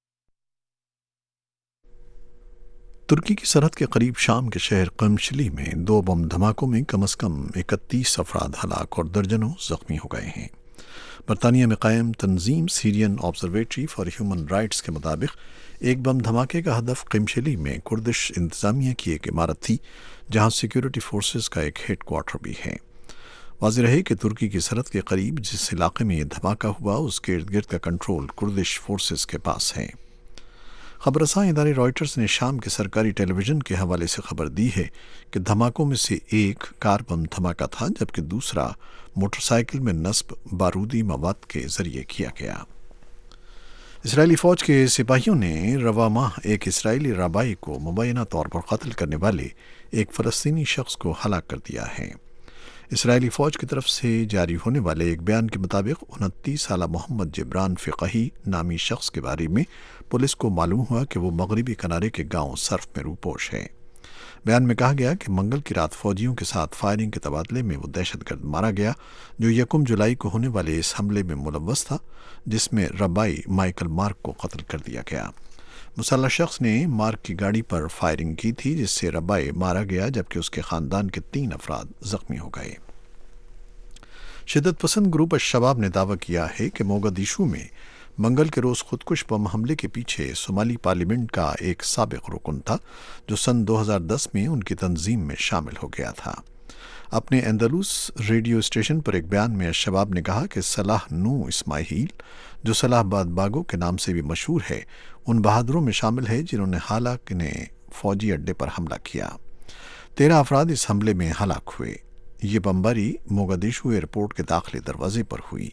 ترکی کی سرحد کے قریب شام کے شہر قمشلی میں دو بم دھماکوں میں کم از کم اکتیس افراد ہلاک اور درجنوں زخمی ہو گئے ہیں. برطانیہ میں قائم تنظیم Syrian observatory for human rights کے مطابق ایک بم دھماکے کا ہدف قمشلی میں کردش انتظامیہ کی ایک عمارت تھی جہاں سیکیورٹی فورسز کا ایک ہیڈ کوارٹر بھی ہے. واضح رہے کہ ترکی کی سرحد کے قریب جس علاقے میں یہ دھماکہ ہوا اس کے ارد گرد کا کنٹرول کردش فورسز کے پاس ہے. خبر رساں ادارے رائٹرز نے شام کے سرکاری ٹیلی ویژن کے حوالے سے خبر دی ہے کہ دھماکوں میں سے ایک کار بم دھماکہ تھا جبکہ دوسرا موٹر سائیکل میں نصب بارودی مواد کے ذریعے کیا گیا. اسرائیلی فوج کے سپاہیوں نے رواں ماہ ایک اسرائیلی رابائی کو مبینہ طور پر قتل کرنے والے ایک فلسطینی شخص کو ہلاک کر دیا ہے. اسرائیلی فوج کی طرف سے جاری ہونے والے ایک بیان کے مطابق انتیس سالہ محمد جبران فقہی نامی شخص کے بارے میں پولیس کو معلوم ہوا کہ وہ مغربی کنارے کے گاؤں صرف میں روپوش ہے. بیان میں کہا گیا کہ منگل کی رات فوجیوں کے ساتھ فائرنگ کے تبادلے میں وہ دہشت گرد مارا گیا جو یکم جولائی کو ہونے والے اس حملے میں ملوث تھا جس میں ربائی مائیکل مارک کو قتل کر دیا گیا. مسلح شخص نے مارک کی گاڑی پر فائرنگ کی تھی جس سے ربائی مارا گیا جبکہ اس کے خاندان کے تین افراد زخمی ہو گئے. شدت پسند گروپ الشباب نے دعویٰ کیا ہے کہ موگادیشو میں منگل کے روز خودکش بم حملے کے پیچھے صومالی پارلیمنٹ کا ایک سابق رکن تھا جو سن دو ہزار دس میں ان کی تنظیم میں شامل ہو گیا تھا. اپنے اندلس ریڈیو اسٹیشن پر ایک بیان میں الشباب نے کہا کہ صلاح نو اسماعیل جو صلاح آباد باغو کے نام سے بھی مشہور ہے ان بہادروں میں شامل ہے جنہوں نے حالانکہ نے فوجی اڈے پر حملہ کیا. تیرہ افراد اس حملے میں ہلاک ہوئے. یہ بمباری موگادیشو ایئرپورٹ کے داخلے دروازے پر ہوئی.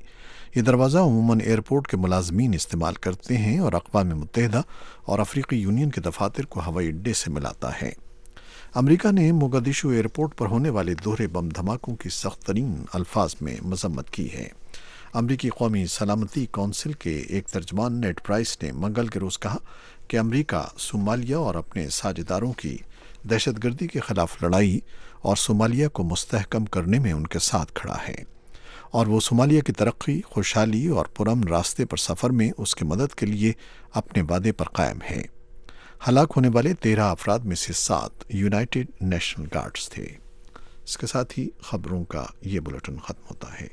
یہ دروازہ عموماً ایئرپورٹ کے ملازمین استعمال کرتے ہیں اور اقوام متحدہ اور افریقی یونین کے دفاتر کو ہوائی اڈے سے ملاتا ہے۔ امریکہ نے موگادیشو ایئرپورٹ پر ہونے والے دوہرے بم دھماکوں کی سخت ترین الفاظ میں مذمت کی ہے۔ امریکی قومی سلامتی کونسل کے ایک ترجمان نیڈ پرائس نے منگل کے روز کہا کہ امریکہ صومالیہ اور اپنے ساجھیداروں کی دہشت گردی کے خلاف لڑائی اور صومالیہ کو مستحکم کرنے میں ان کے ساتھ کھڑا ہے، اور وہ صومالیہ کی ترقی، خوشحالی اور پرامن راستے پر سفر میں اس کی مدد کے لیے اپنے وعدے پر قائم ہے۔ ہلاک ہونے والے تیرہ افراد میں سے سات یونائیٹڈ نیشنل گارڈز تھے۔ اس کے ساتھ ہی خبروں کا یہ بلیٹن ختم ہوتا ہے۔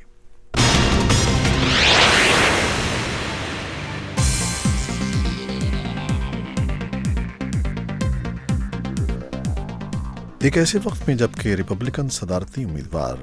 ایک ایسے وقت میں جبکہ ریپبلکن صدارتی امیدوار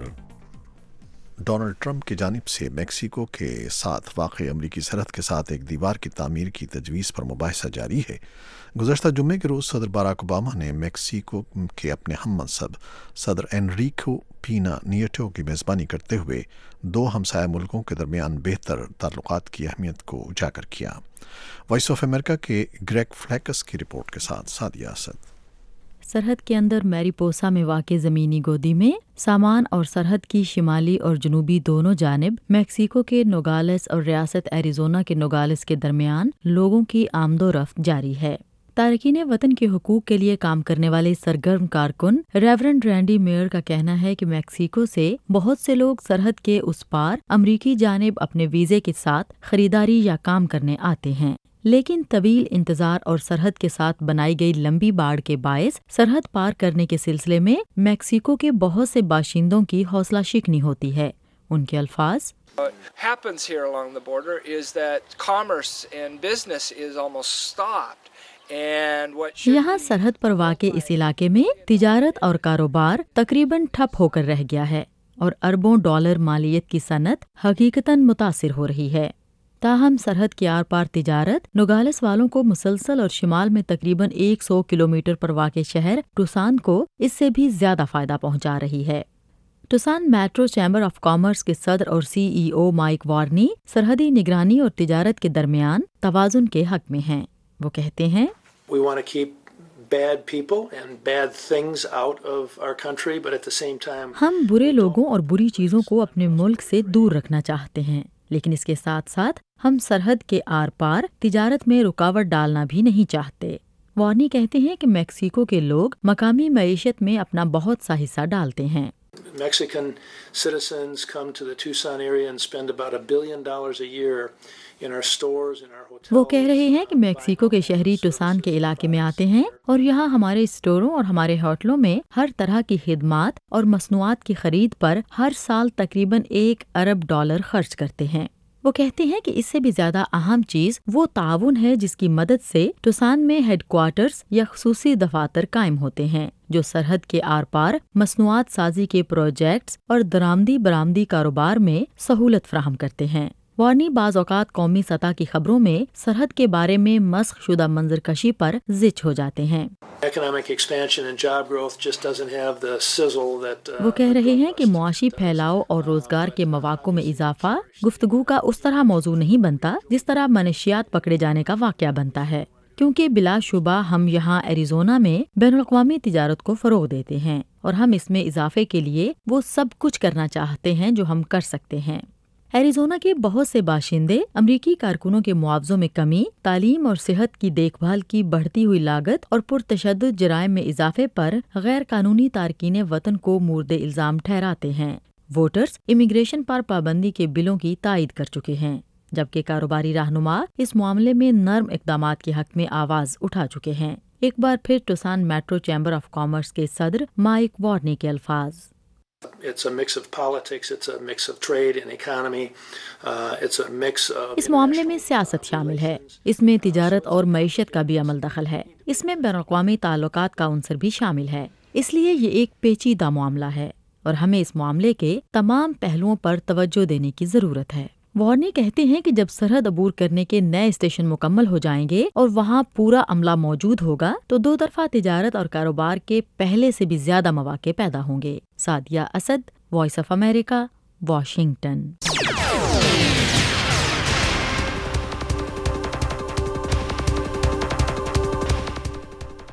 ڈونلڈ ٹرمپ کی جانب سے میکسیکو کے ساتھ واقع امریکی سرحد کے ساتھ ایک دیوار کی تعمیر کی تجویز پر مباحثہ جاری ہے، گزشتہ جمعے کے روز صدر باراک اوباما نے میکسیکو کے اپنے ہم منصب صدر انریکو پینا نیٹو کی میزبانی کرتے ہوئے دو ہمسایہ ملکوں کے درمیان بہتر تعلقات کی اہمیت کو اجاگر کیا۔ وائس آف امریکہ کے گریگ فلیکس کی رپورٹ کے ساتھ سعدیہ اسد۔
سرحد کے اندر میریپوسا میں واقع زمینی گودی میں سامان اور سرحد کی شمالی اور جنوبی دونوں جانب میکسیکو کے نوگالس اور ریاست ایریزونا کے نوگالس کے درمیان لوگوں کی آمد و رفت جاری ہے۔ تارکین وطن کے حقوق کے لیے کام کرنے والے سرگرم کارکن ریورنڈ رینڈی میئر کا کہنا ہے کہ میکسیکو سے بہت سے لوگ سرحد کے اس پار امریکی جانب اپنے ویزے کے ساتھ خریداری یا کام کرنے آتے ہیں، لیکن طویل انتظار اور سرحد کے ساتھ بنائی گئی لمبی باڑ کے باعث سرحد پار کرنے کے سلسلے میں میکسیکو کے بہت سے باشندوں کی حوصلہ شکنی ہوتی ہے۔ ان کے الفاظ:
happens here along the border is that commerce and business is almost stopped.
یہاں سرحد پر واقع اس علاقے میں تجارت اور کاروبار تقریباً ٹھپ ہو کر رہ گیا ہے اور اربوں ڈالر مالیت کی صنعت حقیقتاً متاثر ہو رہی ہے۔ تاہم سرحد کے آر پار تجارت نوگالس والوں کو مسلسل اور شمال میں تقریباً ایک سو کلومیٹر پر واقع شہر ٹوسان کو اس سے بھی زیادہ فائدہ پہنچا رہی ہے۔ Tucson metro chamber of commerce کے صدر اور سی ای او مائک وارنی سرحدی نگرانی اور تجارت کے درمیان توازن کے حق میں ہیں۔ وہ کہتے ہیں:
We want to keep bad people and bad things out of our country, but at the same time
ہم برے لوگوں اور بری چیزوں کو اپنے ملک سے دور رکھنا چاہتے ہیں، لیکن اس کے ساتھ ساتھ ہم سرحد کے آر پار تجارت میں رکاوٹ ڈالنا بھی نہیں چاہتے۔ وارنی کہتے ہیں کہ میکسیکو کے لوگ مقامی معیشت میں اپنا بہت سا حصہ ڈالتے ہیں۔
Mexican citizens come to the Tucson area and spend about a billion dollars a year in our stores and our hotels.
وہ کہہ رہے ہیں کہ میکسیکو کے شہری ٹوسان کے علاقے میں آتے ہیں اور یہاں ہمارے اسٹوروں اور ہمارے ہوٹلوں میں ہر طرح کی خدمات اور مصنوعات کی خرید پر ہر سال تقریباً ایک ارب ڈالر خرچ کرتے ہیں۔ وہ کہتے ہیں کہ اس سے بھی زیادہ اہم چیز وہ تعاون ہے جس کی مدد سے ٹوسان میں ہیڈ کوارٹرز یا خصوصی دفاتر قائم ہوتے ہیں جو سرحد کے آر پار مصنوعات سازی کے پروجیکٹس اور درآمدی برآمدی کاروبار میں سہولت فراہم کرتے ہیں۔ وارنی بعض اوقات قومی سطح کی خبروں میں سرحد کے بارے میں مسخ شدہ منظر کشی پر زچ ہو جاتے ہیں۔ وہ کہہ رہے ہیں کہ معاشی پھیلاؤ اور روزگار کے مواقع میں اضافہ گفتگو کا اس طرح موضوع نہیں بنتا جس طرح منشیات پکڑے جانے کا واقعہ بنتا ہے، کیونکہ بلا شبہ ہم یہاں ایریزونا میں بین الاقوامی تجارت کو فروغ دیتے ہیں اور ہم اس میں اضافے کے لیے وہ سب کچھ کرنا چاہتے ہیں جو ہم کر سکتے ہیں۔ ایریزونا کے بہت سے باشندے امریکی کارکنوں کے معاوضوں میں کمی، تعلیم اور صحت کی دیکھ بھال کی بڑھتی ہوئی لاگت اور پرتشدد جرائم میں اضافے پر غیر قانونی تارکین وطن کو مورد الزام ٹھہراتے ہیں۔ ووٹرز امیگریشن پر پابندی کے بلوں کی تائید کر چکے ہیں، جبکہ کاروباری رہنما اس معاملے میں نرم اقدامات کے حق میں آواز اٹھا چکے ہیں۔ ایک بار پھر Tucson metro chamber of commerce کے صدر مائک وارنی کے الفاظ:
It's a mix of politics, it's a mix of trade and economy, uh, it's a mix of...
اس معاملے میں سیاست شامل ہے، اس میں تجارت اور معیشت کا بھی عمل دخل ہے، اس میں بین الاقوامی تعلقات کا عنصر بھی شامل ہے، اس لیے یہ ایک پیچیدہ معاملہ ہے اور ہمیں اس معاملے کے تمام پہلوؤں پر توجہ دینے کی ضرورت ہے۔ وارنی کہتے ہیں کہ جب سرحد عبور کرنے کے نئے اسٹیشن مکمل ہو جائیں گے اور وہاں پورا عملہ موجود ہوگا تو دو طرفہ تجارت اور کاروبار کے پہلے سے بھی زیادہ مواقع پیدا ہوں گے۔ Sadia Asad, voice of America, Washington.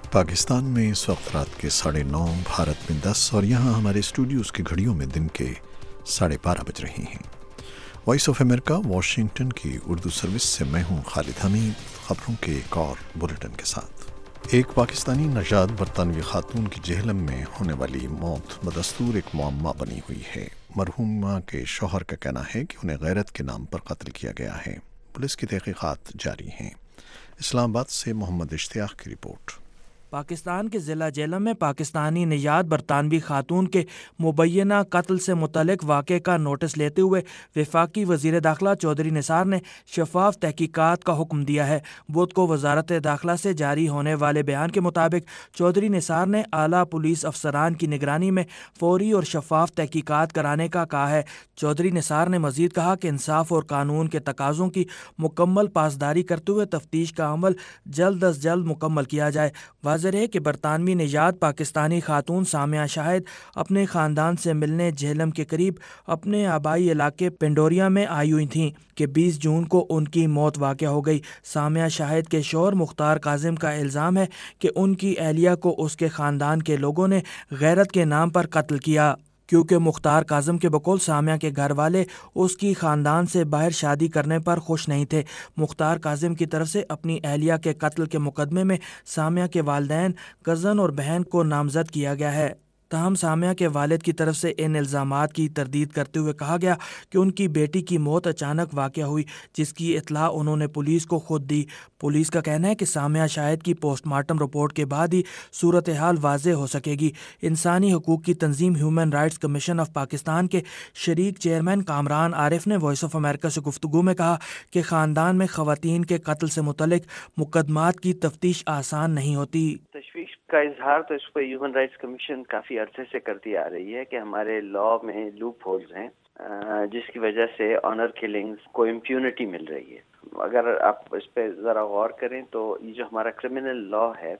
Pakistan میں اس وقت رات کے ساڑھے نو، بھارت میں دس اور یہاں ہمارے اسٹوڈیوز کی گھڑیوں میں دن کے ساڑھے بارہ بج رہے ہیں۔ وائس آف امریکہ واشنگٹن کی اردو سروس سے میں ہوں خالد حمید، خبروں کے ایک اور بلیٹن کے ساتھ۔ ایک پاکستانی نژاد برطانوی خاتون کی جہلم میں ہونے والی موت بدستور ایک معمہ بنی ہوئی ہے۔ مرحومہ کے شوہر کا کہنا ہے کہ انہیں غیرت کے نام پر قتل کیا گیا ہے۔ پولیس کی تحقیقات جاری ہیں۔ اسلام آباد سے محمد اشتیاق کی رپورٹ۔
پاکستان کے ضلع جہلم میں پاکستانی نژاد برطانوی خاتون کے مبینہ قتل سے متعلق واقعے کا نوٹس لیتے ہوئے وفاقی وزیر داخلہ چودھری نثار نے شفاف تحقیقات کا حکم دیا ہے۔ بدھ کو وزارت داخلہ سے جاری ہونے والے بیان کے مطابق چودھری نثار نے اعلیٰ پولیس افسران کی نگرانی میں فوری اور شفاف تحقیقات کرانے کا کہا ہے۔ چودھری نثار نے مزید کہا کہ انصاف اور قانون کے تقاضوں کی مکمل پاسداری کرتے ہوئے تفتیش کا عمل جلد از جلد مکمل کیا جائے۔ واضح ہے کہ برطانوی نژاد پاکستانی خاتون سامعہ شاہد اپنے خاندان سے ملنے جہلم کے قریب اپنے آبائی علاقے پنڈوریا میں آئی ہوئی تھیں کہ بیس جون کو ان کی موت واقع ہو گئی۔ سامعہ شاہد کے شوہر مختار کاظم کا الزام ہے کہ ان کی اہلیہ کو اس کے خاندان کے لوگوں نے غیرت کے نام پر قتل کیا، کیونکہ مختار کاظم کے بقول سامعہ کے گھر والے اس کی خاندان سے باہر شادی کرنے پر خوش نہیں تھے۔ مختار کاظم کی طرف سے اپنی اہلیہ کے قتل کے مقدمے میں سامعہ کے والدین، کزن اور بہن کو نامزد کیا گیا ہے۔ تاہم سامعہ کے والد کی طرف سے ان الزامات کی تردید کرتے ہوئے کہا گیا کہ ان کی بیٹی کی موت اچانک واقع ہوئی، جس کی اطلاع انہوں نے پولیس کو خود دی۔ پولیس کا کہنا ہے کہ سامعہ شاہد کی پوسٹ مارٹم رپورٹ کے بعد ہی صورتحال واضح ہو سکے گی۔ انسانی حقوق کی تنظیم human rights commission of Pakistan کے شریک چیئرمین کامران عارف نے وائس آف امریکہ سے گفتگو میں کہا کہ خاندان میں خواتین کے قتل سے متعلق مقدمات کی تفتیش آسان نہیں ہوتی۔
تشویش کا اظہار تو اس پہ ہیومن رائٹس کمیشن کافی عرصے سے کرتی آ رہی ہے کہ ہمارے لا میں لوپ ہولز ہیں جس کی وجہ سے آنر کلنگز کو امپیونٹی مل رہی ہے۔ اگر آپ اس پہ ذرا غور کریں تو یہ جو ہمارا کرمنل لا ہے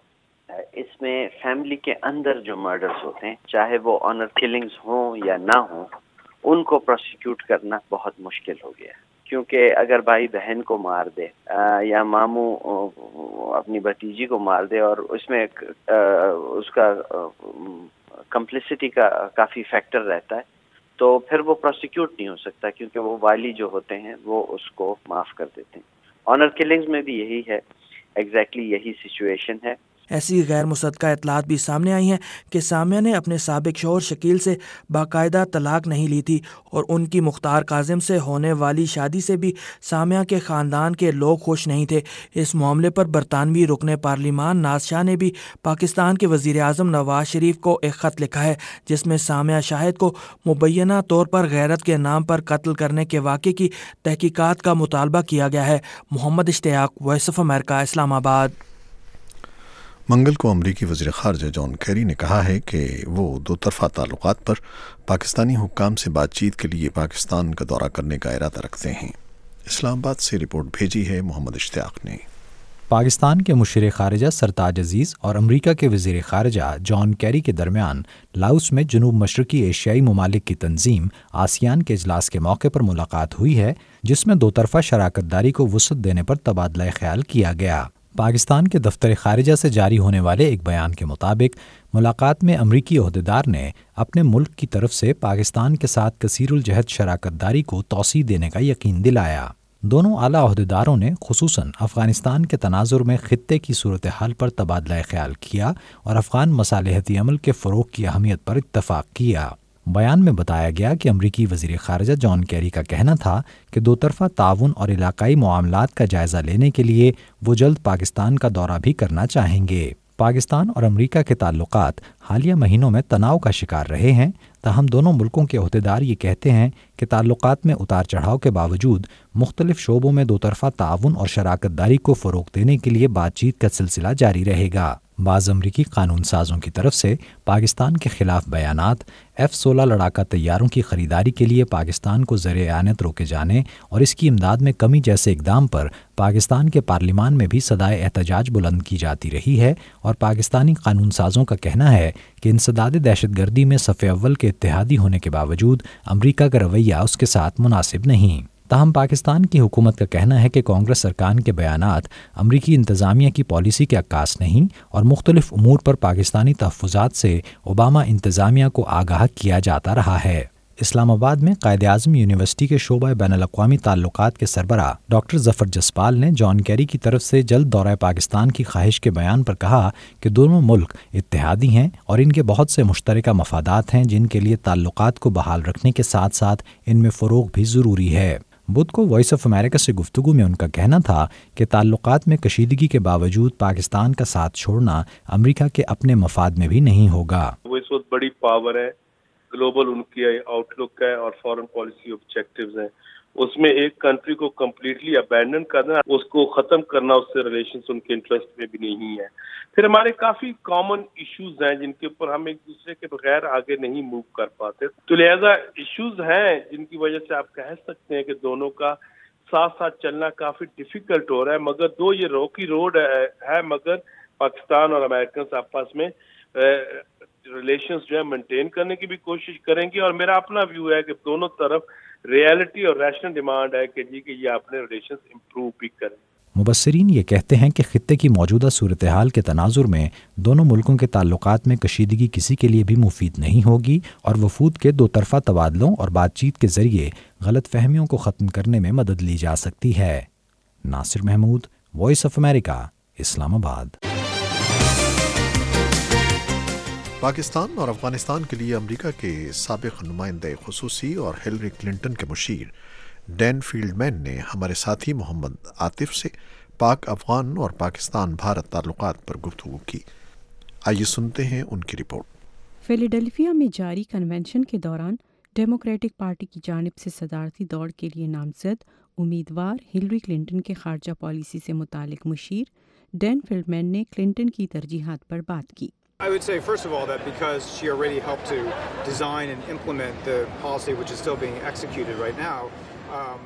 اس میں فیملی کے اندر جو مرڈرز ہوتے ہیں، چاہے وہ آنر کلنگز ہوں یا نہ ہوں، ان کو پروسیکیوٹ کرنا بہت مشکل ہو گیا ہے، کیونکہ اگر بھائی بہن کو مار دے یا ماموں اپنی بھتیجی کو مار دے اور اس میں اس کا کمپلسٹی کا کافی فیکٹر رہتا ہے، تو پھر وہ پروسیکیوٹ نہیں ہو سکتا، کیونکہ وہ والی جو ہوتے ہیں وہ اس کو معاف کر دیتے ہیں۔ آنر کلنگز میں بھی یہی ہے، ایگزیکٹلی یہی سچویشن ہے۔
ایسی غیر مصدقہ اطلاعات بھی سامنے آئی ہیں کہ سامعہ نے اپنے سابق شوہر شکیل سے باقاعدہ طلاق نہیں لی تھی اور ان کی مختار کاظم سے ہونے والی شادی سے بھی سامعہ کے خاندان کے لوگ خوش نہیں تھے۔ اس معاملے پر برطانوی رکن پارلیمان ناز شاہ نے بھی پاکستان کے وزیر اعظم نواز شریف کو ایک خط لکھا ہے جس میں سامعہ شاہد کو مبینہ طور پر غیرت کے نام پر قتل کرنے کے واقعے کی تحقیقات کا مطالبہ کیا گیا ہے۔ محمد اشتیاق، وائس آف امریکہ، اسلام آباد۔
منگل کو امریکی وزیر خارجہ جان کیری نے کہا ہے کہ وہ دو طرفہ تعلقات پر پاکستانی حکام سے بات چیت کے لیے پاکستان کا دورہ کرنے کا ارادہ رکھتے ہیں۔ اسلام آباد سے رپورٹ بھیجی ہے محمد اشتیاق نے۔
پاکستان کے مشیر خارجہ سرتاج عزیز اور امریکہ کے وزیر خارجہ جان کیری کے درمیان لاؤس میں جنوب مشرقی ایشیائی ممالک کی تنظیم آسیان کے اجلاس کے موقع پر ملاقات ہوئی ہے، جس میں دو طرفہ شراکت داری کو وسعت دینے پر تبادلہ خیال کیا گیا۔ پاکستان کے دفتر خارجہ سے جاری ہونے والے ایک بیان کے مطابق ملاقات میں امریکی عہدیدار نے اپنے ملک کی طرف سے پاکستان کے ساتھ کثیر الجہت شراکت داری کو توسیع دینے کا یقین دلایا۔ دونوں اعلیٰ عہدیداروں نے خصوصاً افغانستان کے تناظر میں خطے کی صورتحال پر تبادلہ خیال کیا اور افغان مصالحتی عمل کے فروغ کی اہمیت پر اتفاق کیا۔ بیان میں بتایا گیا کہ امریکی وزیر خارجہ جان کیری کا کہنا تھا کہ دو طرفہ تعاون اور علاقائی معاملات کا جائزہ لینے کے لیے وہ جلد پاکستان کا دورہ بھی کرنا چاہیں گے۔ پاکستان اور امریکہ کے تعلقات حالیہ مہینوں میں تناؤ کا شکار رہے ہیں، تاہم دونوں ملکوں کے عہدیدار یہ کہتے ہیں کہ تعلقات میں اتار چڑھاؤ کے باوجود مختلف شعبوں میں دو طرفہ تعاون اور شراکت داری کو فروغ دینے کے لیے بات چیت کا سلسلہ جاری رہے گا۔ بعض امریکی قانون سازوں کی طرف سے پاکستان کے خلاف بیانات، ایف سولہ لڑاکا طیاروں کی خریداری کے لیے پاکستان کو زیر اعانت روکے جانے اور اس کی امداد میں کمی جیسے اقدام پر پاکستان کے پارلیمان میں بھی صدائے احتجاج بلند کی جاتی رہی ہے، اور پاکستانی قانون سازوں کا کہنا ہے کہ انسداد دہشت گردی میں صف اول کے اتحادی ہونے کے باوجود امریکہ کا رویہ اس کے ساتھ مناسب نہیں۔ تاہم پاکستان کی حکومت کا کہنا ہے کہ کانگریس ارکان کے بیانات امریکی انتظامیہ کی پالیسی کے عکاس نہیں اور مختلف امور پر پاکستانی تحفظات سے اوباما انتظامیہ کو آگاہ کیا جاتا رہا ہے۔ اسلام آباد میں قائد اعظم یونیورسٹی کے شعبہ بین الاقوامی تعلقات کے سربراہ ڈاکٹر ظفر جسپال نے جان کیری کی طرف سے جلد دورہ پاکستان کی خواہش کے بیان پر کہا کہ دونوں ملک اتحادی ہیں اور ان کے بہت سے مشترکہ مفادات ہیں جن کے لیے تعلقات کو بحال رکھنے کے ساتھ ساتھ ان میں فروغ بھی ضروری ہے۔ بدھ کو وائس آف امریکہ سے گفتگو میں ان کا کہنا تھا کہ تعلقات میں کشیدگی کے باوجود پاکستان کا ساتھ چھوڑنا امریکہ کے اپنے مفاد میں بھی نہیں ہوگا۔
وہ اس وقت بڑی پاور ہے، گلوبل ان کی آؤٹ لک ہے اور فارن پالیسی آبجیکٹیوز ہیں، اس میں ایک کنٹری کو کمپلیٹلی ابینڈن کرنا، اس کو ختم کرنا، اس سے ریلیشنز ان کے انٹرسٹ میں بھی نہیں ہے۔ پھر ہمارے کافی کامن ایشوز ہیں جن کے اوپر ہم ایک دوسرے کے بغیر آگے نہیں موو کر پاتے، تو لہذا ایشوز ہیں جن کی وجہ سے آپ کہہ سکتے ہیں کہ دونوں کا ساتھ ساتھ چلنا کافی ڈیفیکلٹ ہو رہا ہے، مگر دو یہ روکی روڈ ہے، مگر پاکستان اور امریکنز آپس میں ریلیشنز جو ہے مینٹین کرنے کی بھی کوشش کریں گے، اور میرا اپنا ویو ہے کہ دونوں طرف ریئلٹی اور ریشنل ڈیمانڈ ہے کہ جی کہ یہ اپنے ریلیشنز امپروو بھی کریں۔
مبصرین یہ کہتے ہیں کہ خطے کی موجودہ صورتحال کے تناظر میں دونوں ملکوں کے تعلقات میں کشیدگی کسی کے لیے بھی مفید نہیں ہوگی اور وفود کے دو طرفہ تبادلوں اور بات چیت کے ذریعے غلط فہمیوں کو ختم کرنے میں مدد لی جا سکتی ہے۔ Nasir Mahmood, voice of America, Islamabad.
Pakistan اور افغانستان کے لیے امریکہ کے سابق نمائندہ خصوصی اور ہلری کلنٹن کے مشیر ڈین فیلڈ مین نے ہمارے ساتھی محمد عاطف سے پاک افغان اور پاکستان بھارت تعلقات پر گفتگو کی۔ آئیے سنتے ہیں ان کی رپورٹ۔
فیلاڈیلفیا میں جاری کنونشن کے دوران ڈیموکریٹک پارٹی کی جانب سے صدارتی دوڑ کے لیے نامزد امیدوار ہلری کلنٹن کے خارجہ پالیسی سے متعلق مشیر ڈین فیلڈ مین نے کلنٹن کی ترجیحات پر بات کی۔
I would say, first of all, that because she already helped to design and implement the policy which is still being executed right now, um,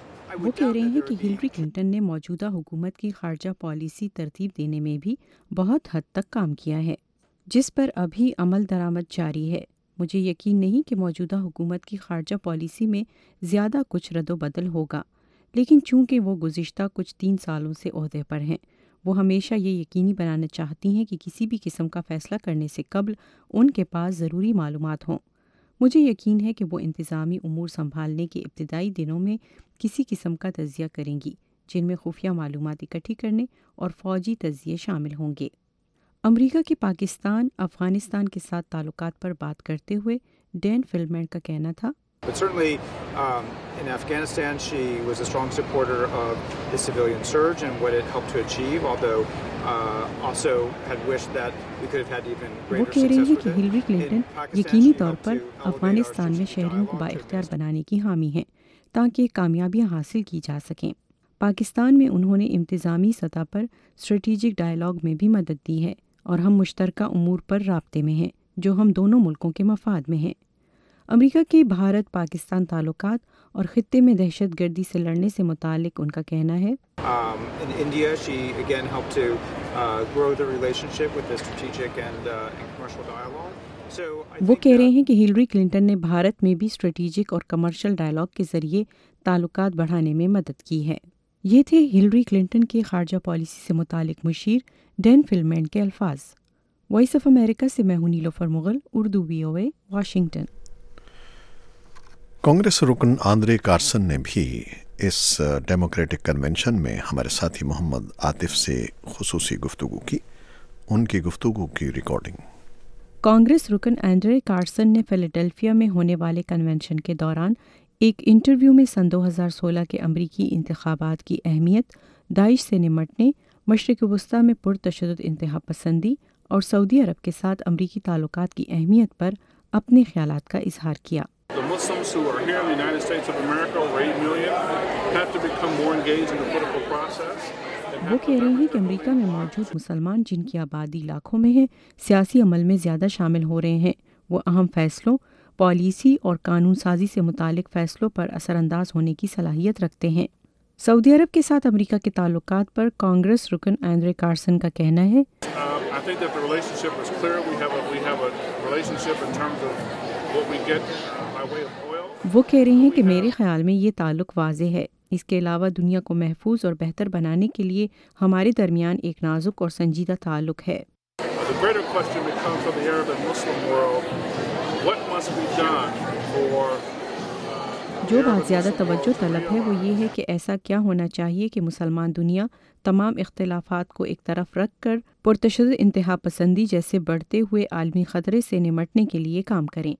وہ کہہ رہے ہیں کہ ہلری کلنٹن نے موجودہ حکومت کی خارجہ پالیسی ترتیب دینے میں بھی بہت حد تک کام کیا ہے، جس پر ابھی عمل درآمد جاری ہے۔ مجھے یقین نہیں کہ موجودہ حکومت کی خارجہ پالیسی میں زیادہ کچھ رد و بدل ہوگا، لیکن چونکہ وہ گزشتہ کچھ تین سالوں سے عہدے پر ہیں، وہ ہمیشہ یہ یقینی بنانا چاہتی ہیں کہ کسی بھی قسم کا فیصلہ کرنے سے قبل ان کے پاس ضروری معلومات ہوں۔ مجھے یقین ہے کہ وہ انتظامی امور سنبھالنے کے ابتدائی دنوں میں کسی قسم کا تجزیہ کریں گی، جن میں خفیہ معلومات اکٹھی کرنے اور فوجی تجزیے شامل ہوں گے۔ امریکہ کے پاکستان افغانستان کے ساتھ تعلقات پر بات کرتے ہوئے ڈین فیلڈ مین کا کہنا تھا،
But certainly um, in Afghanistan she was a strong supporter of the civilian surge and what it helped to achieve, although uh, also had wished that we could have had even greater
وہ کہہ رہے ہیں
success
کہ
with
Hillary
it.
Clinton یقینی طور پر افغانستان میں شہریوں کو بااختیار بنانے کی حامی ہیں تاکہ کامیابیاں حاصل کی جا سکیں۔ پاکستان میں انہوں نے انتظامی سطح پر اسٹریٹجک ڈائیلاگ میں بھی مدد دی ہے اور ہم مشترکہ امور پر رابطے میں ہیں جو ہم دونوں ملکوں کے مفاد میں ہیں۔ امریکہ کے بھارت پاکستان تعلقات اور خطے میں دہشت گردی سے لڑنے سے متعلق ان کا کہنا ہے،
Um, in India, she again helped to uh, grow the relationship with the strategic and, uh, and commercial dialogue. So I
وہ
think
کہہ رہے ہیں کہ ہلری کلنٹن نے بھارت میں بھی اسٹریٹجک اور کمرشل ڈائیلاگ کے ذریعے تعلقات بڑھانے میں مدد کی ہے۔ یہ تھے ہلری کلنٹن کے خارجہ پالیسی سے متعلق مشیر ڈین فیلڈ مین کے الفاظ۔ وائس آف امریکہ سے میں ہوں Nilofar Mughal, Urdu V O A, Washington.
Congress رکن آندرے کارسن نے بھی اس ڈیموکریٹک کنونشن میں ہمارے ساتھی محمد عاطف سے خصوصی گفتگو کی۔ ان کی گفتگو کی ریکارڈنگ۔
کانگریس رکن آندرے کارسن نے فیلاڈیلفیا میں ہونے والے کنونشن کے دوران ایک انٹرویو میں سن دو ہزار سولہ کے امریکی انتخابات کی اہمیت، داعش سے نمٹنے، مشرق وسطیٰ میں پرتشدد انتہا پسندی اور سعودی عرب کے ساتھ امریکی تعلقات کی اہمیت پر اپنے خیالات کا اظہار کیا۔
The Muslims who are here in the United States of America, over eight million, have to become more engaged in the political process.
وہ کہہ رہے ہیں کہ امریکہ میں موجود مسلمان جن کی آبادی لاکھوں میں ہے، سیاسی عمل میں زیادہ شامل ہو رہے ہیں۔ وہ اہم فیصلوں، پالیسی اور قانون سازی سے متعلق فیصلوں پر اثر انداز ہونے کی صلاحیت رکھتے ہیں۔ سعودی عرب کے ساتھ امریکہ کے تعلقات پر کانگریس رکن آندرے کارسن کا کہنا ہے،
Um, I think that the relationship is clear. We have a we have a relationship in terms of what we get by way of oil.
وہ کہہ رہے ہیں کہ میرے خیال میں یہ تعلق واضح ہے. اس کے علاوہ دنیا کو محفوظ اور بہتر بنانے کے لیے ہمارے درمیان ایک نازک اور سنجیدہ تعلق ہے.
The greater question becomes for the Arab and Muslim world, what must be done for
جو بات زیادہ توجہ طلب ہے وہ یہ ہے کہ ایسا کیا ہونا چاہیے کہ مسلمان دنیا تمام اختلافات کو ایک طرف رکھ کر پرتشدد انتہا پسندی جیسے بڑھتے ہوئے عالمی خطرے سے نمٹنے کے لیے کام کریں.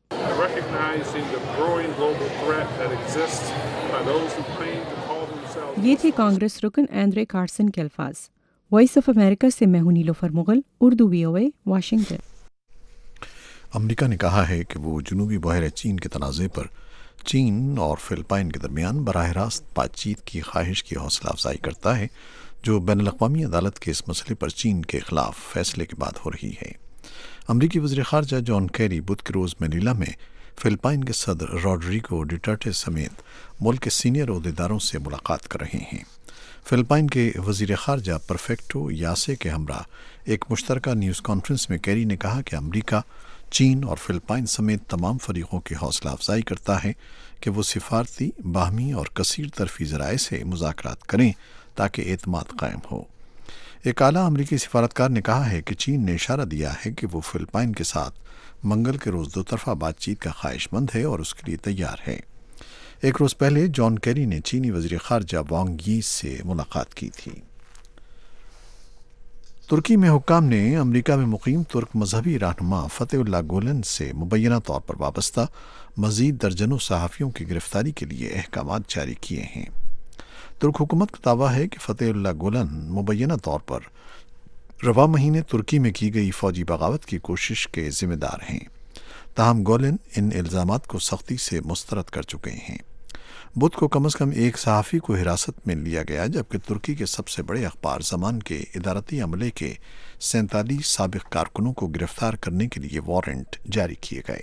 یہ تھے کانگریس رکن اینڈرے کارسن کے الفاظ. وائس آف امریکہ سے میں ہوں Nilofar Mughal, Urdu V O A, Washington.
امریکہ نے کہا ہے کہ وہ جنوبی بحیرہ چین کے تنازع پر چین اور فلپائن کے درمیان براہ راست بات چیت کی خواہش کی حوصلہ افزائی کرتا ہے جو بین الاقوامی عدالت کے اس مسئلے پر چین کے خلاف فیصلے کے بعد ہو رہی ہے. امریکی وزیر خارجہ جان کیری بدھ کے روز مینیلا میں فلپائن کے صدر روڈریگو ڈوٹرٹے سمیت ملک کے سینئر عہدیداروں سے ملاقات کر رہے ہیں. فلپائن کے وزیر خارجہ پرفیکٹو یاسے کے ہمراہ ایک مشترکہ نیوز کانفرنس میں کیری نے کہا کہ امریکہ چین اور فلپائن سمیت تمام فریقوں کی حوصلہ افزائی کرتا ہے کہ وہ سفارتی، باہمی اور کثیر طرفی ذرائع سے مذاکرات کریں تاکہ اعتماد قائم ہو. ایک اعلیٰ امریکی سفارتکار نے کہا ہے کہ چین نے اشارہ دیا ہے کہ وہ فلپائن کے ساتھ منگل کے روز دو طرفہ بات چیت کا خواہش مند ہے اور اس کے لیے تیار ہے. ایک روز پہلے جان کیری نے چینی وزیر خارجہ وانگ یی سے ملاقات کی تھی. ترکی میں حکام نے امریکہ میں مقیم ترک مذہبی رہنما فتح اللہ گولن سے مبینہ طور پر وابستہ مزید درجنوں صحافیوں کی گرفتاری کے لیے احکامات جاری کیے ہیں. ترک حکومت کا دعویٰ ہے کہ فتح اللہ گولن مبینہ طور پر رواں مہینے ترکی میں کی گئی فوجی بغاوت کی کوشش کے ذمہ دار ہیں. تاہم گولن ان الزامات کو سختی سے مسترد کر چکے ہیں. بدھ کو کم از کم ایک صحافی کو حراست میں لیا گیا جبکہ ترکی کے سب سے بڑے اخبار زمان کے ادارتی عملے کے سینتالیس سابق کارکنوں کو گرفتار کرنے کے لیے وارنٹ جاری کیے گئے.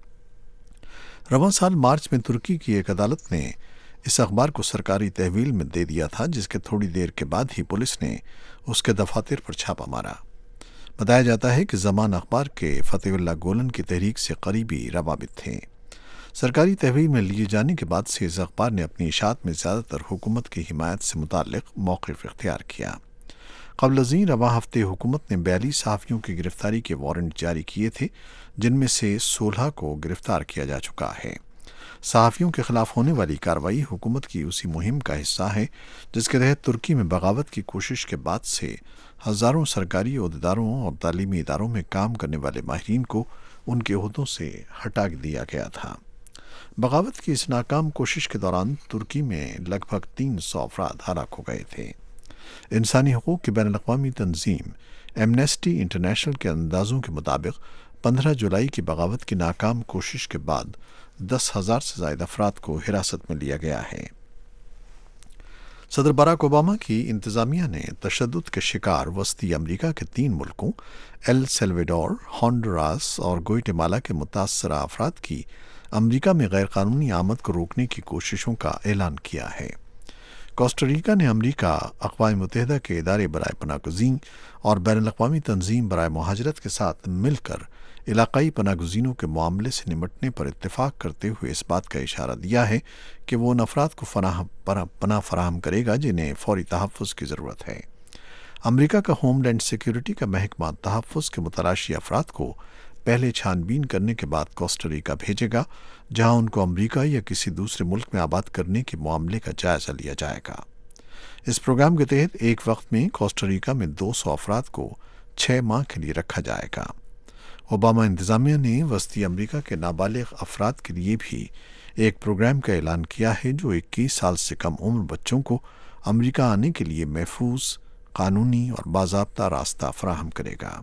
رواں سال مارچ میں ترکی کی ایک عدالت نے اس اخبار کو سرکاری تحویل میں دے دیا تھا جس کے تھوڑی دیر کے بعد ہی پولیس نے اس کے دفاتر پر چھاپا مارا. بتایا جاتا ہے کہ زمان اخبار کے فتح اللہ گولن کی تحریک سے قریبی روابط تھے. سرکاری تحویل میں لیے جانے کے بعد سے اس اخبار نے اپنی اشاعت میں زیادہ تر حکومت کی حمایت سے متعلق موقف اختیار کیا. قبل ازیں رواں ہفتے حکومت نے بیالیس صحافیوں کی گرفتاری کے وارنٹ جاری کیے تھے جن میں سے سولہ کو گرفتار کیا جا چکا ہے. صحافیوں کے خلاف ہونے والی کارروائی حکومت کی اسی مہم کا حصہ ہے جس کے تحت ترکی میں بغاوت کی کوشش کے بعد سے ہزاروں سرکاری عہدیداروں اور تعلیمی اداروں میں کام کرنے والے ماہرین کو ان کے عہدوں سے ہٹا دیا گیا تھا. بغاوت کی اس ناکام کوشش کے دوران ترکی میں لگ بھگ تین سو افراد ہلاک ہو گئے تھے. انسانی حقوق کی بین الاقوامی تنظیم ایمنیسٹی انٹرنیشنل کے اندازوں کے مطابق پندرہ جولائی کی بغاوت کی ناکام کوشش کے بعد دس ہزار سے زائد افراد کو حراست میں لیا گیا ہے. صدر باراک اوباما کی انتظامیہ نے تشدد کے شکار وسطی امریکہ کے تین ملکوں ایل سیلویڈور، ہانڈوراس اور گوئٹمالا کے متاثرہ افراد کی امریکہ میں غیر قانونی آمد کو روکنے کی کوششوں کا اعلان کیا ہے. کوسٹاریکا نے امریکہ، اقوام متحدہ کے ادارے برائے پناہ گزین اور بین الاقوامی تنظیم برائے مہاجرت کے ساتھ مل کر علاقائی پناہ گزینوں کے معاملے سے نمٹنے پر اتفاق کرتے ہوئے اس بات کا اشارہ دیا ہے کہ وہ ان افراد کو پناہ فراہم کرے گا جنہیں فوری تحفظ کی ضرورت ہے. امریکہ کا ہوم لینڈ سیکیورٹی کا محکمہ تحفظ کے متلاشی افراد کو پہلے چھان بین کرنے کے بعد کوسٹاریکا بھیجے گا جہاں ان کو امریکہ یا کسی دوسرے ملک میں آباد کرنے کے معاملے کا جائزہ لیا جائے گا. اس پروگرام کے تحت ایک وقت میں کوسٹاریکا میں دو سو افراد کو چھ ماہ کے لیے رکھا جائے گا. اوباما انتظامیہ نے وسطی امریکہ کے نابالغ افراد کے لیے بھی ایک پروگرام کا اعلان کیا ہے جو اکیس سال سے کم عمر بچوں کو امریکہ آنے کے لیے محفوظ، قانونی اور باضابطہ راستہ فراہم کرے گا.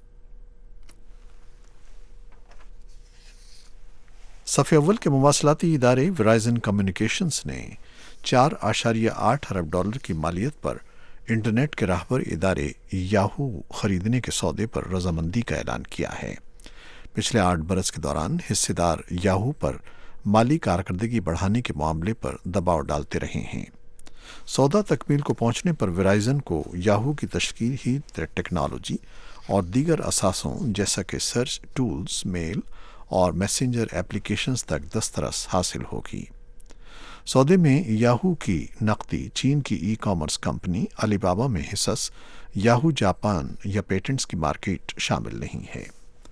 صف اول کے مواصلاتی ادارے ورائزن کمیونیکیشنز نے چار اشاریہ آٹھ ارب ڈالر کی مالیت پر انٹرنیٹ کے راہبر ادارے یاہو خریدنے کے سودے پر رضامندی کا اعلان کیا ہے. پچھلے آٹھ برس کے دوران حصے دار یاہو پر مالی کارکردگی بڑھانے کے معاملے پر دباؤ ڈالتے رہے ہیں. سودا تکمیل کو پہنچنے پر ورائزن کو یاہو کی تشکیل ہی ٹیکنالوجی اور دیگر اثاثوں جیسا کہ سرچ ٹولز، میل اور میسنجر ایپلیکیشنز تک دسترس حاصل ہوگی۔ سودے میں یاہو کی نقدی چین کی ای کامرس کمپنی علی بابا میں حصص یاہو جاپان یا پیٹنٹس کی مارکیٹ شامل نہیں ہے۔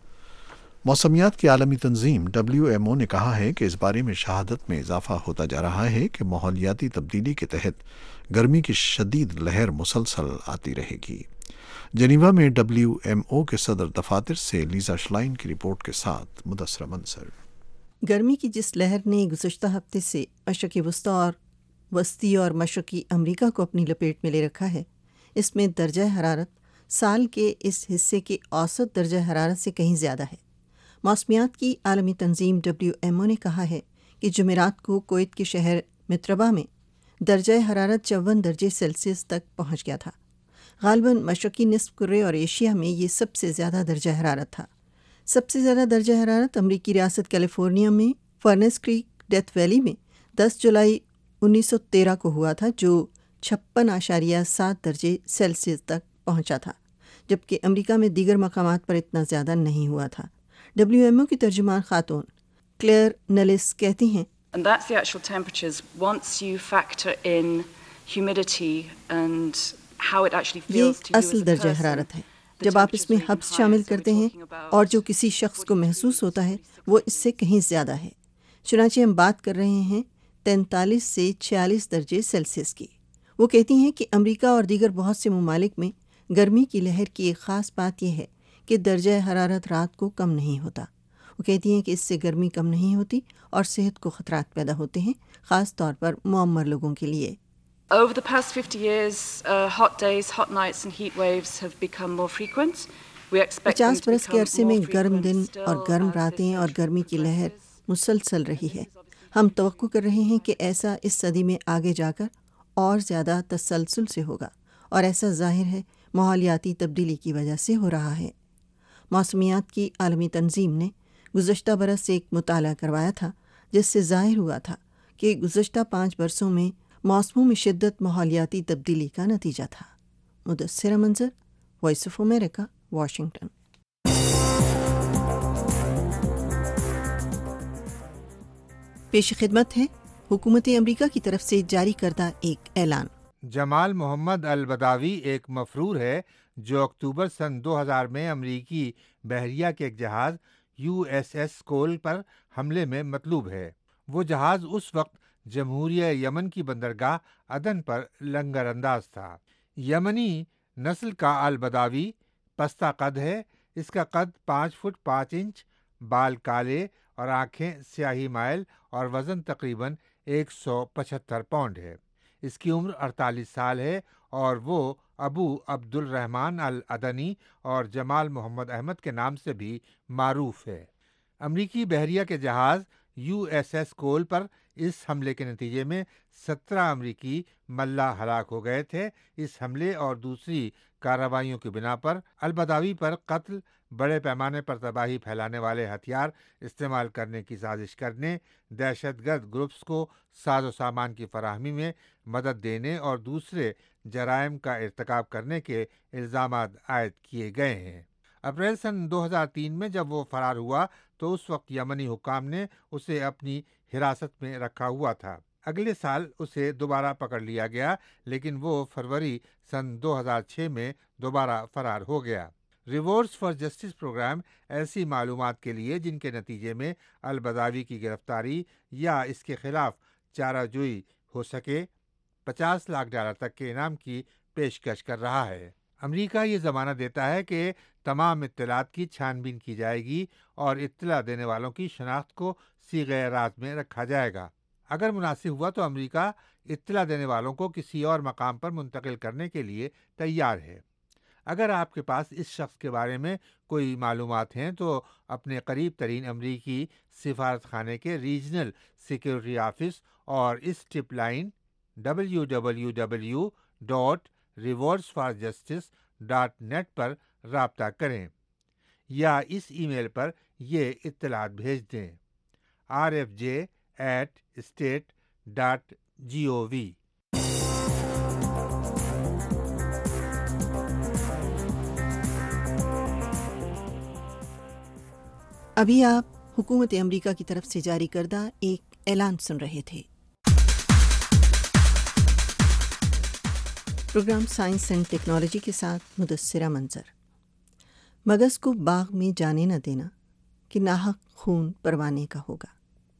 موسمیات کی عالمی تنظیم ڈبلیو ایم او نے کہا ہے کہ اس بارے میں شہادت میں اضافہ ہوتا جا رہا ہے کہ ماحولیاتی تبدیلی کے تحت گرمی کی شدید لہر مسلسل آتی رہے گی۔ جنیوا میں ڈبلیو ایم او کے صدر دفاتر سے لیزا شلائن کی رپورٹ کے ساتھ مدثرہ منصر۔
گرمی کی جس لہر نے گزشتہ ہفتے سے مشرقی وسطی اور وسطی اور مشرقی امریکہ کو اپنی لپیٹ میں لے رکھا ہے، اس میں درجہ حرارت سال کے اس حصے کے اوسط درجہ حرارت سے کہیں زیادہ ہے۔ موسمیات کی عالمی تنظیم ڈبلیو ایم او نے کہا ہے کہ جمعرات کو کویت کے شہر متربہ میں درجہ حرارت چون درجے سیلسیس تک پہنچ گیا تھا۔ غالباً مشرقی نصف کرے اور ایشیا میں یہ سب سے زیادہ درجہ حرارت تھا۔ سب سے زیادہ درجہ حرارت امریکی ریاست کیلیفورنیا میں فرنس کریک ڈیتھ ویلی میں دس جولائی انیس سو تیرہ کو ہوا تھا، جو چھپن اشاریہ سات درجے سیلسیس تک پہنچا تھا، جبکہ امریکہ میں دیگر مقامات پر اتنا زیادہ نہیں ہوا تھا۔ ڈبلیو ایم او کی ترجمان خاتون کلیئر نلس کہتی ہیں
And that's the actual temperatures once you factor in humidity and how it actually feels
یہ
to you as
اصل
a
درجہ
person.
حرارت ہے۔ جب آپ اس میں حبس شامل کرتے ہیں اور جو کسی شخص کو محسوس ہوتا ہے وہ اس سے کہیں زیادہ ہے۔ چنانچہ ہم بات کر رہے ہیں تینتالیس سے چھیالیس درجے سیلسیس کی۔ وہ کہتی ہیں کہ امریکہ اور دیگر بہت سے ممالک میں گرمی کی لہر کی ایک خاص بات یہ ہے کہ درجہ حرارت رات کو کم نہیں ہوتا۔ وہ کہتی ہیں کہ اس سے گرمی کم نہیں ہوتی اور صحت کو خطرات پیدا ہوتے ہیں، خاص طور پر معمر لوگوں کے لیے۔
Over the past fifty years, uh, hot days, hot nights and heat waves have become more frequent. We expect them
پچاس
to
برس کے
become
عرصے
more
میں گرم
frequent
دن
still
اور گرم
as
راتیں
this
اور گرمی کی لہر مسلسل رہی ہے۔ ہم توقع کر رہے ہیں کہ ایسا اس صدی میں آگے جا کر اور زیادہ تسلسل سے ہوگا، اور ایسا ظاہر ہے ماحولیاتی تبدیلی کی وجہ سے ہو رہا ہے۔ موسمیات کی عالمی تنظیم نے گزشتہ برس ایک مطالعہ کروایا تھا جس سے ظاہر ہوا تھا کہ گزشتہ پانچ برسوں میں موسموں میں شدت ماحولیاتی تبدیلی کا نتیجہ تھا۔ مدثرہ Manzar, voice of America, Washington. پیش خدمت ہے حکومت امریکہ کی طرف سے جاری کردہ ایک اعلان۔
جمال محمد البداوی ایک مفرور ہے جو اکتوبر سن دو ہزار میں امریکی بحریہ کے ایک جہاز یو ایس ایس کول پر حملے میں مطلوب ہے۔ وہ جہاز اس وقت جمہوریہ یمن کی بندرگاہ عدن پر لنگر انداز تھا۔ یمنی نسل کا البداوی پستہ قد ہے۔ اس کا قد پانچ فٹ پانچ انچ، بال کالے اور آنکھیں سیاہی مائل اور وزن تقریباً ایک سو پچہتر پاؤنڈ ہے۔ اس کی عمر اڑتالیس سال ہے اور وہ ابو عبد الرحمن العدنی اور جمال محمد احمد کے نام سے بھی معروف ہے۔ امریکی بحریہ کے جہاز یو ایس ایس کول پر اس حملے کے نتیجے میں سترہ امریکی ملاح ہلاک ہو گئے تھے۔ اس حملے اور دوسری کارروائیوں کی بنا پر البداوی پر قتل، بڑے پیمانے پر تباہی پھیلانے والے ہتھیار استعمال کرنے کی سازش کرنے، دہشت گرد گروپس کو ساز و سامان کی فراہمی میں مدد دینے اور دوسرے جرائم کا ارتکاب کرنے کے الزامات عائد کیے گئے ہیں۔ اپریل سن دو ہزار تین میں جب وہ فرار ہوا تو اس وقت یمنی حکام نے اسے اپنی حراست میں رکھا ہوا تھا۔ اگلے سال اسے دوبارہ پکڑ لیا گیا، لیکن وہ فروری سن دو ہزار چھ میں دوبارہ فرار ہو گیا۔ ریوارڈز فار جسٹس پروگرام ایسی معلومات کے لیے جن کے نتیجے میں البداوی کی گرفتاری یا اس کے خلاف چارہ جوئی ہو سکے، پچاس لاکھ ڈالر تک کے انعام کی پیشکش کر رہا ہے۔ امریکہ یہ ضمانت دیتا ہے کہ تمام اطلاعات کی چھان بین کی جائے گی اور اطلاع دینے والوں کی شناخت کو صیغہ راز میں رکھا جائے گا۔ اگر مناسب ہوا تو امریکہ اطلاع دینے والوں کو کسی اور مقام پر منتقل کرنے کے لیے تیار ہے۔ اگر آپ کے پاس اس شخص کے بارے میں کوئی معلومات ہیں تو اپنے قریب ترین امریکی سفارت خانے کے ریجنل سیکیورٹی آفس اور اس tip line W W W dot rewards for justice dot net پر رابطہ کریں یا اس ای میل پر یہ اطلاعات بھیج دیں: R F J at state dot G O V.
ابھی آپ हुकूमत अमरीका की तरफ से जारी करदा एक ऐलान सुन रहे थे। प्रोग्राम साइंस एंड टेक्नोलॉजी के साथ मुदस्सिरा मंजर। मगज़ को बाग में जाने न देना कि नाहक खून परवाने का होगा।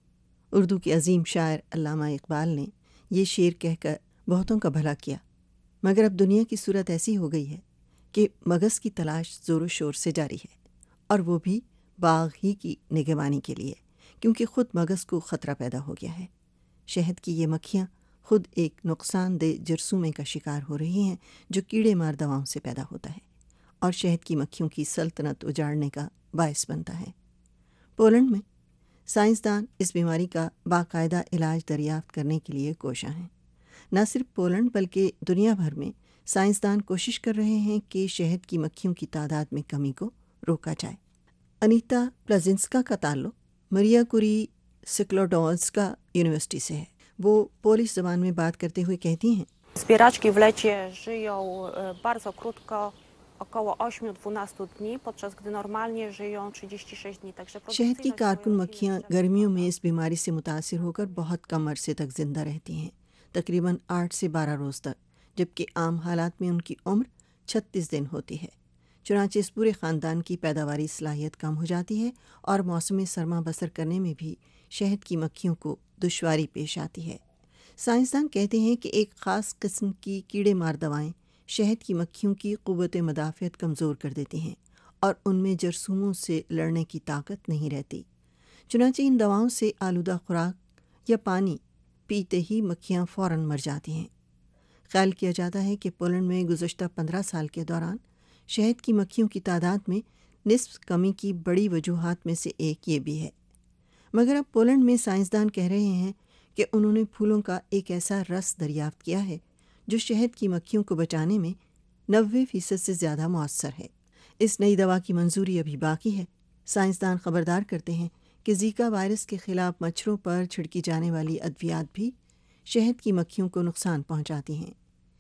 उर्दू के अजीम शायर अल्लामा इकबाल ने ये शेर कहकर बहुतों का भला किया, मगर अब दुनिया की सूरत ऐसी हो गई है कि मगज़ की तलाश ज़ोर शोर से जारी है, और वो भी बाग ही की निगहबानी के लिए, क्योंकि ख़ुद मगज़ को ख़तरा पैदा हो गया है। शहद की ये मक्खियाँ खुद एक नुकसानदेह जरसूमे का शिकार हो रही हैं जो कीड़े मार दवाओं से पैदा होता है और शहद की मक्खियों की सल्तनत उजाड़ने का बायस बनता है। पोलैंड में साइंसदान इस बीमारी का बाकायदा इलाज दरियाफ्त करने के लिए कोशा हैं। न सिर्फ पोलैंड बल्कि दुनिया भर में साइंसदान कोशिश कर रहे हैं कि शहद की मक्खियों की तादाद में कमी को रोका जाए। अनीता प्लाजिंस्का का ताल्लुक मरिया कुरी स्क्लोडोल्स्का यूनिवर्सिटी से है। वो पोलिश ज़बान में बात करते हुए कहती हैं,
Zbieraczki w lecie żyją bardzo krótko, około osiem do dwunastu dni, podczas gdy normalnie żyją trzydzieści sześć dni. Także
शहद की कारकुन मक्खियाँ गर्मियों में इस बीमारी से मुतासिर होकर बहुत कम अरसे तक जिंदा रहती हैं, तकरीबन आठ से बारह रोज़ तक, जबकि आम हालात में उनकी उम्र छत्तीस दिन होती है। चुनांचे इस पूरे ख़ानदान की पैदावारी सलाहियत कम हो जाती है और मौसम सरमा बसर करने में भी शहद की मक्खियों को दुश्वारी पेश आती है। साइंसदान कहते हैं कि एक ख़ास किस्म की कीड़े मार दवाएं शहद की मक्खियों की क़ुव्वत मदाफ़ियत कमज़ोर कर देती हैं और उनमें जरसूमों से लड़ने की ताकत नहीं रहती। चुनांचे इन दवाओं से आलूदा खुराक या पानी पीते ही मक्खियाँ फ़ौरन मर जाती हैं। ख्याल किया जाता है कि पोलैंड में गुज़श्ता पंद्रह साल के दौरान शहद की मक्खियों की तादाद में निस्फ कमी की बड़ी वजूहात में से एक ये भी है। मगर अब पोलैंड में साइंसदान कह रहे हैं कि उन्होंने फूलों का एक ऐसा रस दरियाफ्त किया है जो शहद की मक्खियों को बचाने में नब्बे फ़ीसद से ज़्यादा मौसर है। इस नई दवा की मंजूरी अभी बाकी है। साइंसदान खबरदार करते हैं कि जीका वायरस के ख़िलाफ़ मच्छरों पर छिड़की जाने वाली अद्वियात भी शहद की मक्खियों को नुकसान पहुंचाती हैं।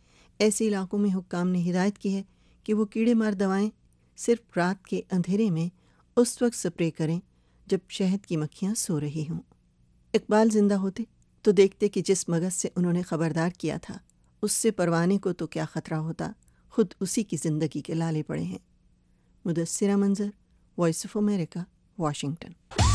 ऐसे इलाकों में हुक्काम ने हिदायत की है कि वो कीड़े मार दवाएं सिर्फ रात के अंधेरे में उस वक्त स्प्रे करें जब शहद की मक्खियाँ सो रही हों। इकबाल ज़िंदा होते तो देखते कि जिस मगज़ से उन्होंने ख़बरदार किया था उससे परवाने को तो क्या ख़तरा होता, खुद उसी की ज़िंदगी के लाले पड़े हैं। Mudassira Manzar, voice of America, Washington.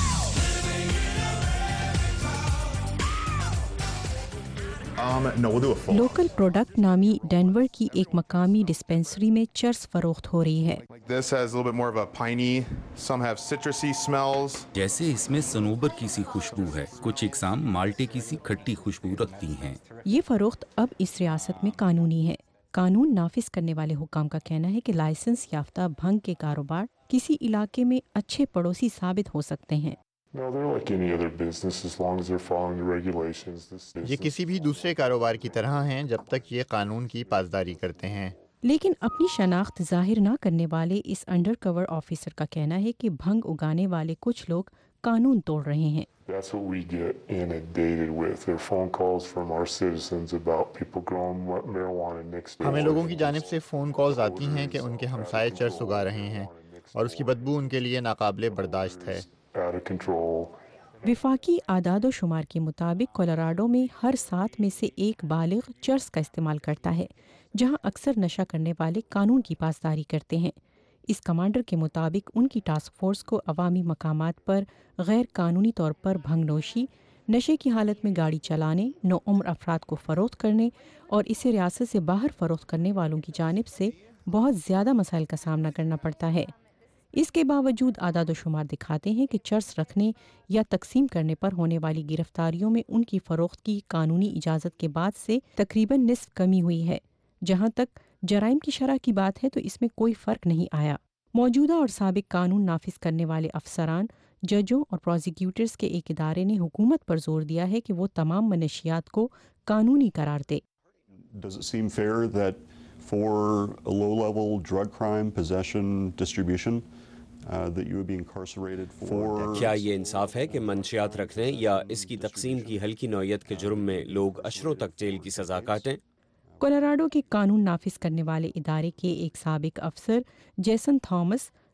Um, no, we'll do a full.
Local product नामी डेनवर की एक मकामी डिस्पेंसरी में चर्स फरोख्त हो रही है।
Like this has a little bit more of a piney, some have citrusy smells.
जैसे इसमें सनोबर की सी खुशबू है, कुछ इकसाम माल्टे की सी खट्टी खुशबू रखती हैं।
ये फरोख्त अब इस रियासत में कानूनी है। कानून नाफिज करने वाले हुक्काम का कहना है कि लाइसेंस याफ्ता भंग के कारोबार किसी इलाके में अच्छे पड़ोसी साबित हो सकते हैं।
No, they're like any other business as long as they're following the regulations.
ये किसी भी दूसरे कारोबार की तरह हैं जब तक ये कानून की पासदारी करते हैं।
लेकिन अपनी शनाख्त जाहिर न करने वाले इस अंडर कवर ऑफिसर का कहना है कि भंग उगाने वाले कुछ लोग कानून तोड़ रहे हैं।
That's what we get inundated with. There are phone calls from our citizens about people growing marijuana next door.
हमें लोगों की जानिब से फ़ोन कॉल्स आती हैं कि उनके हमसाये चर्स उगा रहे हैं और उसकी बदबू उनके लिए नाकाबिले बर्दाश्त है।
Out of control.
विफाकी आदाद शुमार के मुताबिक कोलोराडो में हर सात में से एक बालिग चर्स का इस्तेमाल करता है, जहां अक्सर नशा करने वाले कानून की पासदारी करते हैं। इस कमांडर के मुताबिक उनकी टास्क फोर्स को अवामी मकामात पर गैर कानूनी तौर पर भंगनोशी, नशे की हालत में गाड़ी चलाने, नौउम्र अफराद को फ़रोख्त करने और इसे रियासत से बाहर फ़रोख्त करने वालों की जानिब से बहुत ज़्यादा मसाइल का सामना करना पड़ता है। इसके बावजूद आदाद शुमार दिखाते हैं कि चर्स रखने या तकसीम करने पर होने वाली गिरफ्तारियों में उनकी फ़रोख्त की कानूनी इजाज़त के बाद से तकरीबन निस्फ कमी हुई है। जहां तक जराइम की शरह की बात है तो इसमें कोई फ़र्क नहीं आया। मौजूदा और साबिक कानून नाफिज करने वाले अफसरान, जजों और प्रोसिक्यूटर्स के एक इदारे ने हुकूमत पर जोर दिया है कि वो तमाम मनशियात को कानूनी करार दे।
Does it seem fair that for a low-level drug crime, possession, distribution, Uh, that you would be incarcerated for?
क्या ये इंसाफ है कि मंशियात रखने या इसकी तकसीम की हल्की नौयत के जुर्म में लोग अशरों तक जेल की सज़ा काटें?
कोलोराडो के कानून नाफिज करने वाले इदारे के एक साबिक अफसर Jason Thomas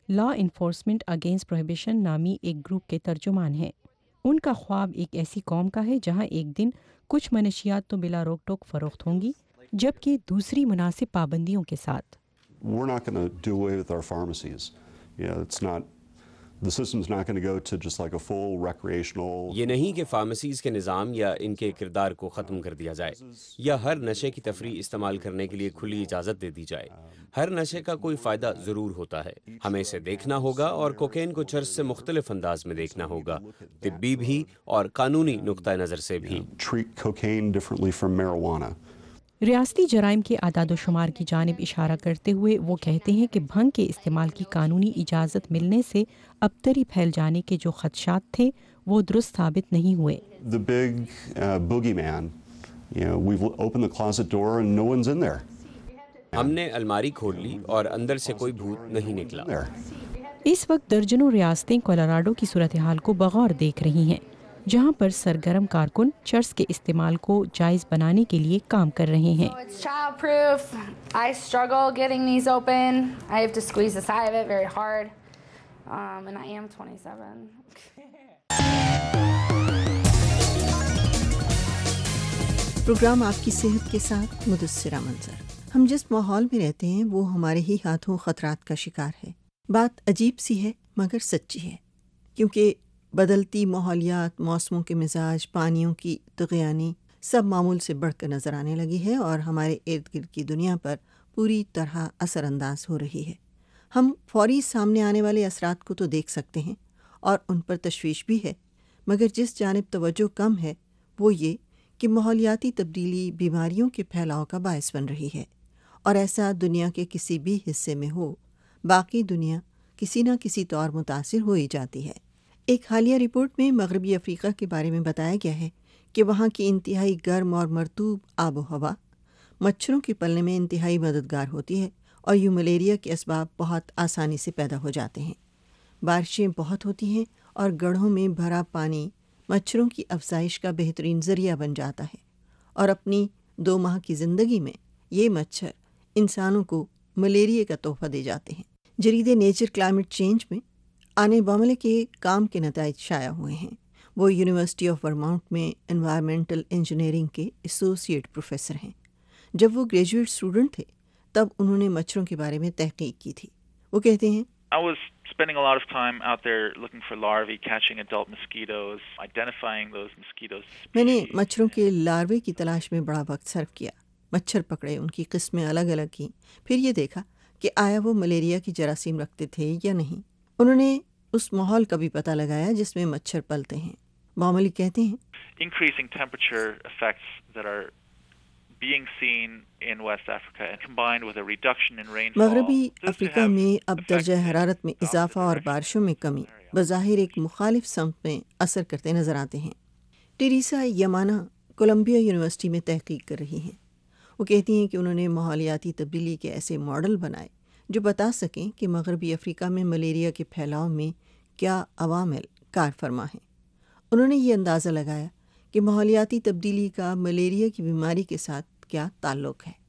law enforcement against prohibition نامی ایک گروپ کے ترجمان ہیں۔ ان کا خواب ایک ایسی قوم کا ہے جہاں ایک دن کچھ منشیات تو بلا روک ٹوک فروخت ہوں گی، جبکہ دوسری مناسب پابندیوں کے ساتھ۔
We're not going to do away with our pharmacies. Yeah, it's not. The system's not going to go to just like a full recreational.
یہ نہیں کہ فارمیسیز کے نظام یا ان کے کردار کو ختم کر دیا جائے یا ہر نشے کی تفریح استعمال کرنے کے لیے کھلی اجازت دے دی جائے۔ ہر نشے کا کوئی فائدہ ضرور ہوتا ہے، ہمیں اسے دیکھنا ہوگا اور کوکین کو چرس سے مختلف انداز میں دیکھنا ہوگا، طبی بھی اور قانونی نقطہ نظر سے بھی۔
Treat cocaine differently from marijuana.
ریاستی جرائم کے اعداد و شمار کی جانب اشارہ کرتے ہوئے وہ کہتے ہیں کہ بھنگ کے استعمال کی قانونی اجازت ملنے سے ابتری پھیل جانے کے جو خدشات تھے وہ درست ثابت نہیں ہوئے۔
The big uh, boogeyman, you know, we've opened the closet door and no one's in there.
ہم نے الماری کھول لی اور اندر سے کوئی بھوت نہیں نکلا۔
اس وقت درجنوں ریاستیں کولاراڈو کی صورتحال کو بغور دیکھ رہی ہیں، جہاں پر سرگرم کارکن چرس کے استعمال کو جائز بنانے کے لیے کام کر رہے ہیں۔
It's child-proof. I struggle getting these open. I have to squeeze the side of it very hard. Um, and I am twenty-seven.
Program آپ کی صحت کے ساتھ مدثرہ منظر۔ ہم جس ماحول میں رہتے ہیں وہ ہمارے ہی ہاتھوں خطرات کا شکار ہے۔ بات عجیب سی ہے مگر سچی ہے، کیونکہ بدلتی ماحولیات، موسموں کے مزاج، پانیوں کی طغیانی سب معمول سے بڑھ کر نظر آنے لگی ہے اور ہمارے ارد گرد کی دنیا پر پوری طرح اثر انداز ہو رہی ہے۔ ہم فوری سامنے آنے والے اثرات کو تو دیکھ سکتے ہیں اور ان پر تشویش بھی ہے، مگر جس جانب توجہ کم ہے وہ یہ کہ ماحولیاتی تبدیلی بیماریوں کے پھیلاؤ کا باعث بن رہی ہے، اور ایسا دنیا کے کسی بھی حصے میں ہو، باقی دنیا کسی نہ کسی طور متاثر ہو ہی جاتی ہے۔ ایک حالیہ رپورٹ میں مغربی افریقہ کے بارے میں بتایا گیا ہے کہ وہاں کی انتہائی گرم اور مرطوب آب و ہوا مچھروں کے پلنے میں انتہائی مددگار ہوتی ہے اور یوں ملیریا کے اسباب بہت آسانی سے پیدا ہو جاتے ہیں۔ بارشیں بہت ہوتی ہیں اور گڑھوں میں بھرا پانی مچھروں کی افزائش کا بہترین ذریعہ بن جاتا ہے، اور اپنی دو ماہ کی زندگی میں یہ مچھر انسانوں کو ملیریا کا تحفہ دے جاتے ہیں۔ جرید نیچر کلائمیٹ چینج میں آنے باملے کے کام کے نتائج شائع ہوئے ہیں۔ وہ یونیورسٹی آف ورماؤنٹ میں انوائرمنٹل انجینئرنگ کے ایسوسیٹ پروفیسر ہیں۔ جب وہ گریجویٹ اسٹوڈنٹ تھے تب انہوں نے مچھروں کے بارے میں تحقیق کی تھی۔ وہ کہتے ہیں
I was spending a lot of time out there looking for larvae, catching adult mosquitoes, identifying those mosquitoes.
میں نے مچھروں کے لاروے کی تلاش میں بڑا وقت صرف کیا، مچھر پکڑے، ان کی قسمیں الگ الگ کیں، پھر یہ دیکھا کہ آیا وہ ملیریا کی جراثیم رکھتے تھے یا نہیں۔ انہوں نے اس ماحول کا بھی پتہ لگایا جس میں مچھر پلتے ہیں۔ معمولی کہتے ہیں
Increasing temperature effects that are being seen in West Africa and combined with a reduction in rainfall.
مغربی افریقہ میں اب درجہ حرارت میں اضافہ اور بارشوں میں کمی بظاہر ایک مخالف سمت میں اثر کرتے نظر آتے ہیں۔ ٹیریسا یمانا کولمبیا یونیورسٹی میں تحقیق کر رہی ہیں۔ وہ کہتی ہیں کہ انہوں نے ماحولیاتی تبدیلی کے ایسے ماڈل بنائے جو بتا سکیں کہ مغربی افریقہ میں ملیریا کے پھیلاؤ میں کیا عوامل کار فرما ہیں۔ انہوں نے یہ اندازہ لگایا کہ ماحولیاتی تبدیلی کا ملیریا کی بیماری کے ساتھ کیا تعلق ہے،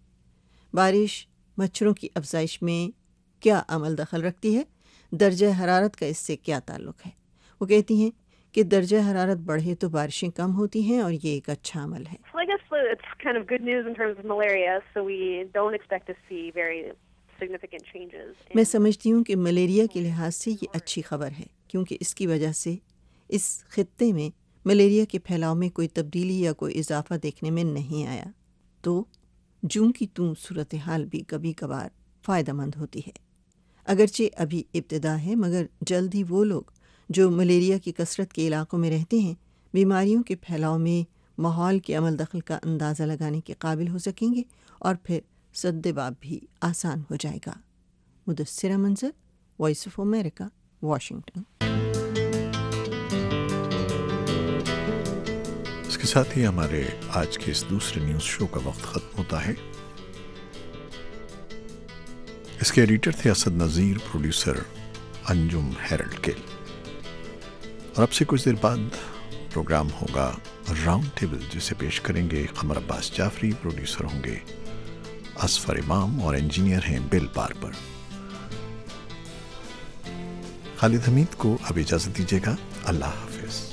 بارش مچھروں کی افزائش میں کیا عمل دخل رکھتی ہے، درجہ حرارت کا اس سے کیا تعلق ہے۔ وہ کہتی ہیں کہ درجہ حرارت بڑھے تو بارشیں کم ہوتی ہیں اور یہ ایک اچھا عمل ہے۔
Well, I guess it's kind of good news in terms of malaria, so we don't expect to see very significant changes.
میں سمجھتی ہوں کہ ملیریا کے لحاظ سے یہ اچھی خبر ہے، کیونکہ اس کی وجہ سے اس خطے میں ملیریا کے پھیلاؤ میں کوئی تبدیلی یا کوئی اضافہ دیکھنے میں نہیں آیا، تو جوں کی توں صورتحال بھی کبھی کبھار فائدہ مند ہوتی ہے۔ اگرچہ ابھی ابتدا ہے، مگر جلد ہی وہ لوگ جو ملیریا کی کثرت کے علاقوں میں رہتے ہیں بیماریوں کے پھیلاؤ میں ماحول کے عمل دخل کا اندازہ لگانے کے قابل ہو سکیں گے، اور پھر سد باب بھی آسان ہو جائے گا۔ Mudassira Manzar, voice of America, Washington.
اس کے ساتھ ہی ہمارے آج کے اس دوسرے نیوز شو کا وقت ختم ہوتا ہے۔ اس کے ایڈیٹر تھے اسد نذیر، پروڈیوسر انجم ہیرلڈ گل، اور اب سے کچھ دیر بعد پروگرام ہوگا راؤنڈ ٹیبل، جسے پیش کریں گے قمر عباس جعفری، پروڈیوسر ہوں گے اصفر امام اور انجینئر ہیں بل باربر۔ خالد حمید کو اب اجازت دیجیے گا. اللہ حافظ.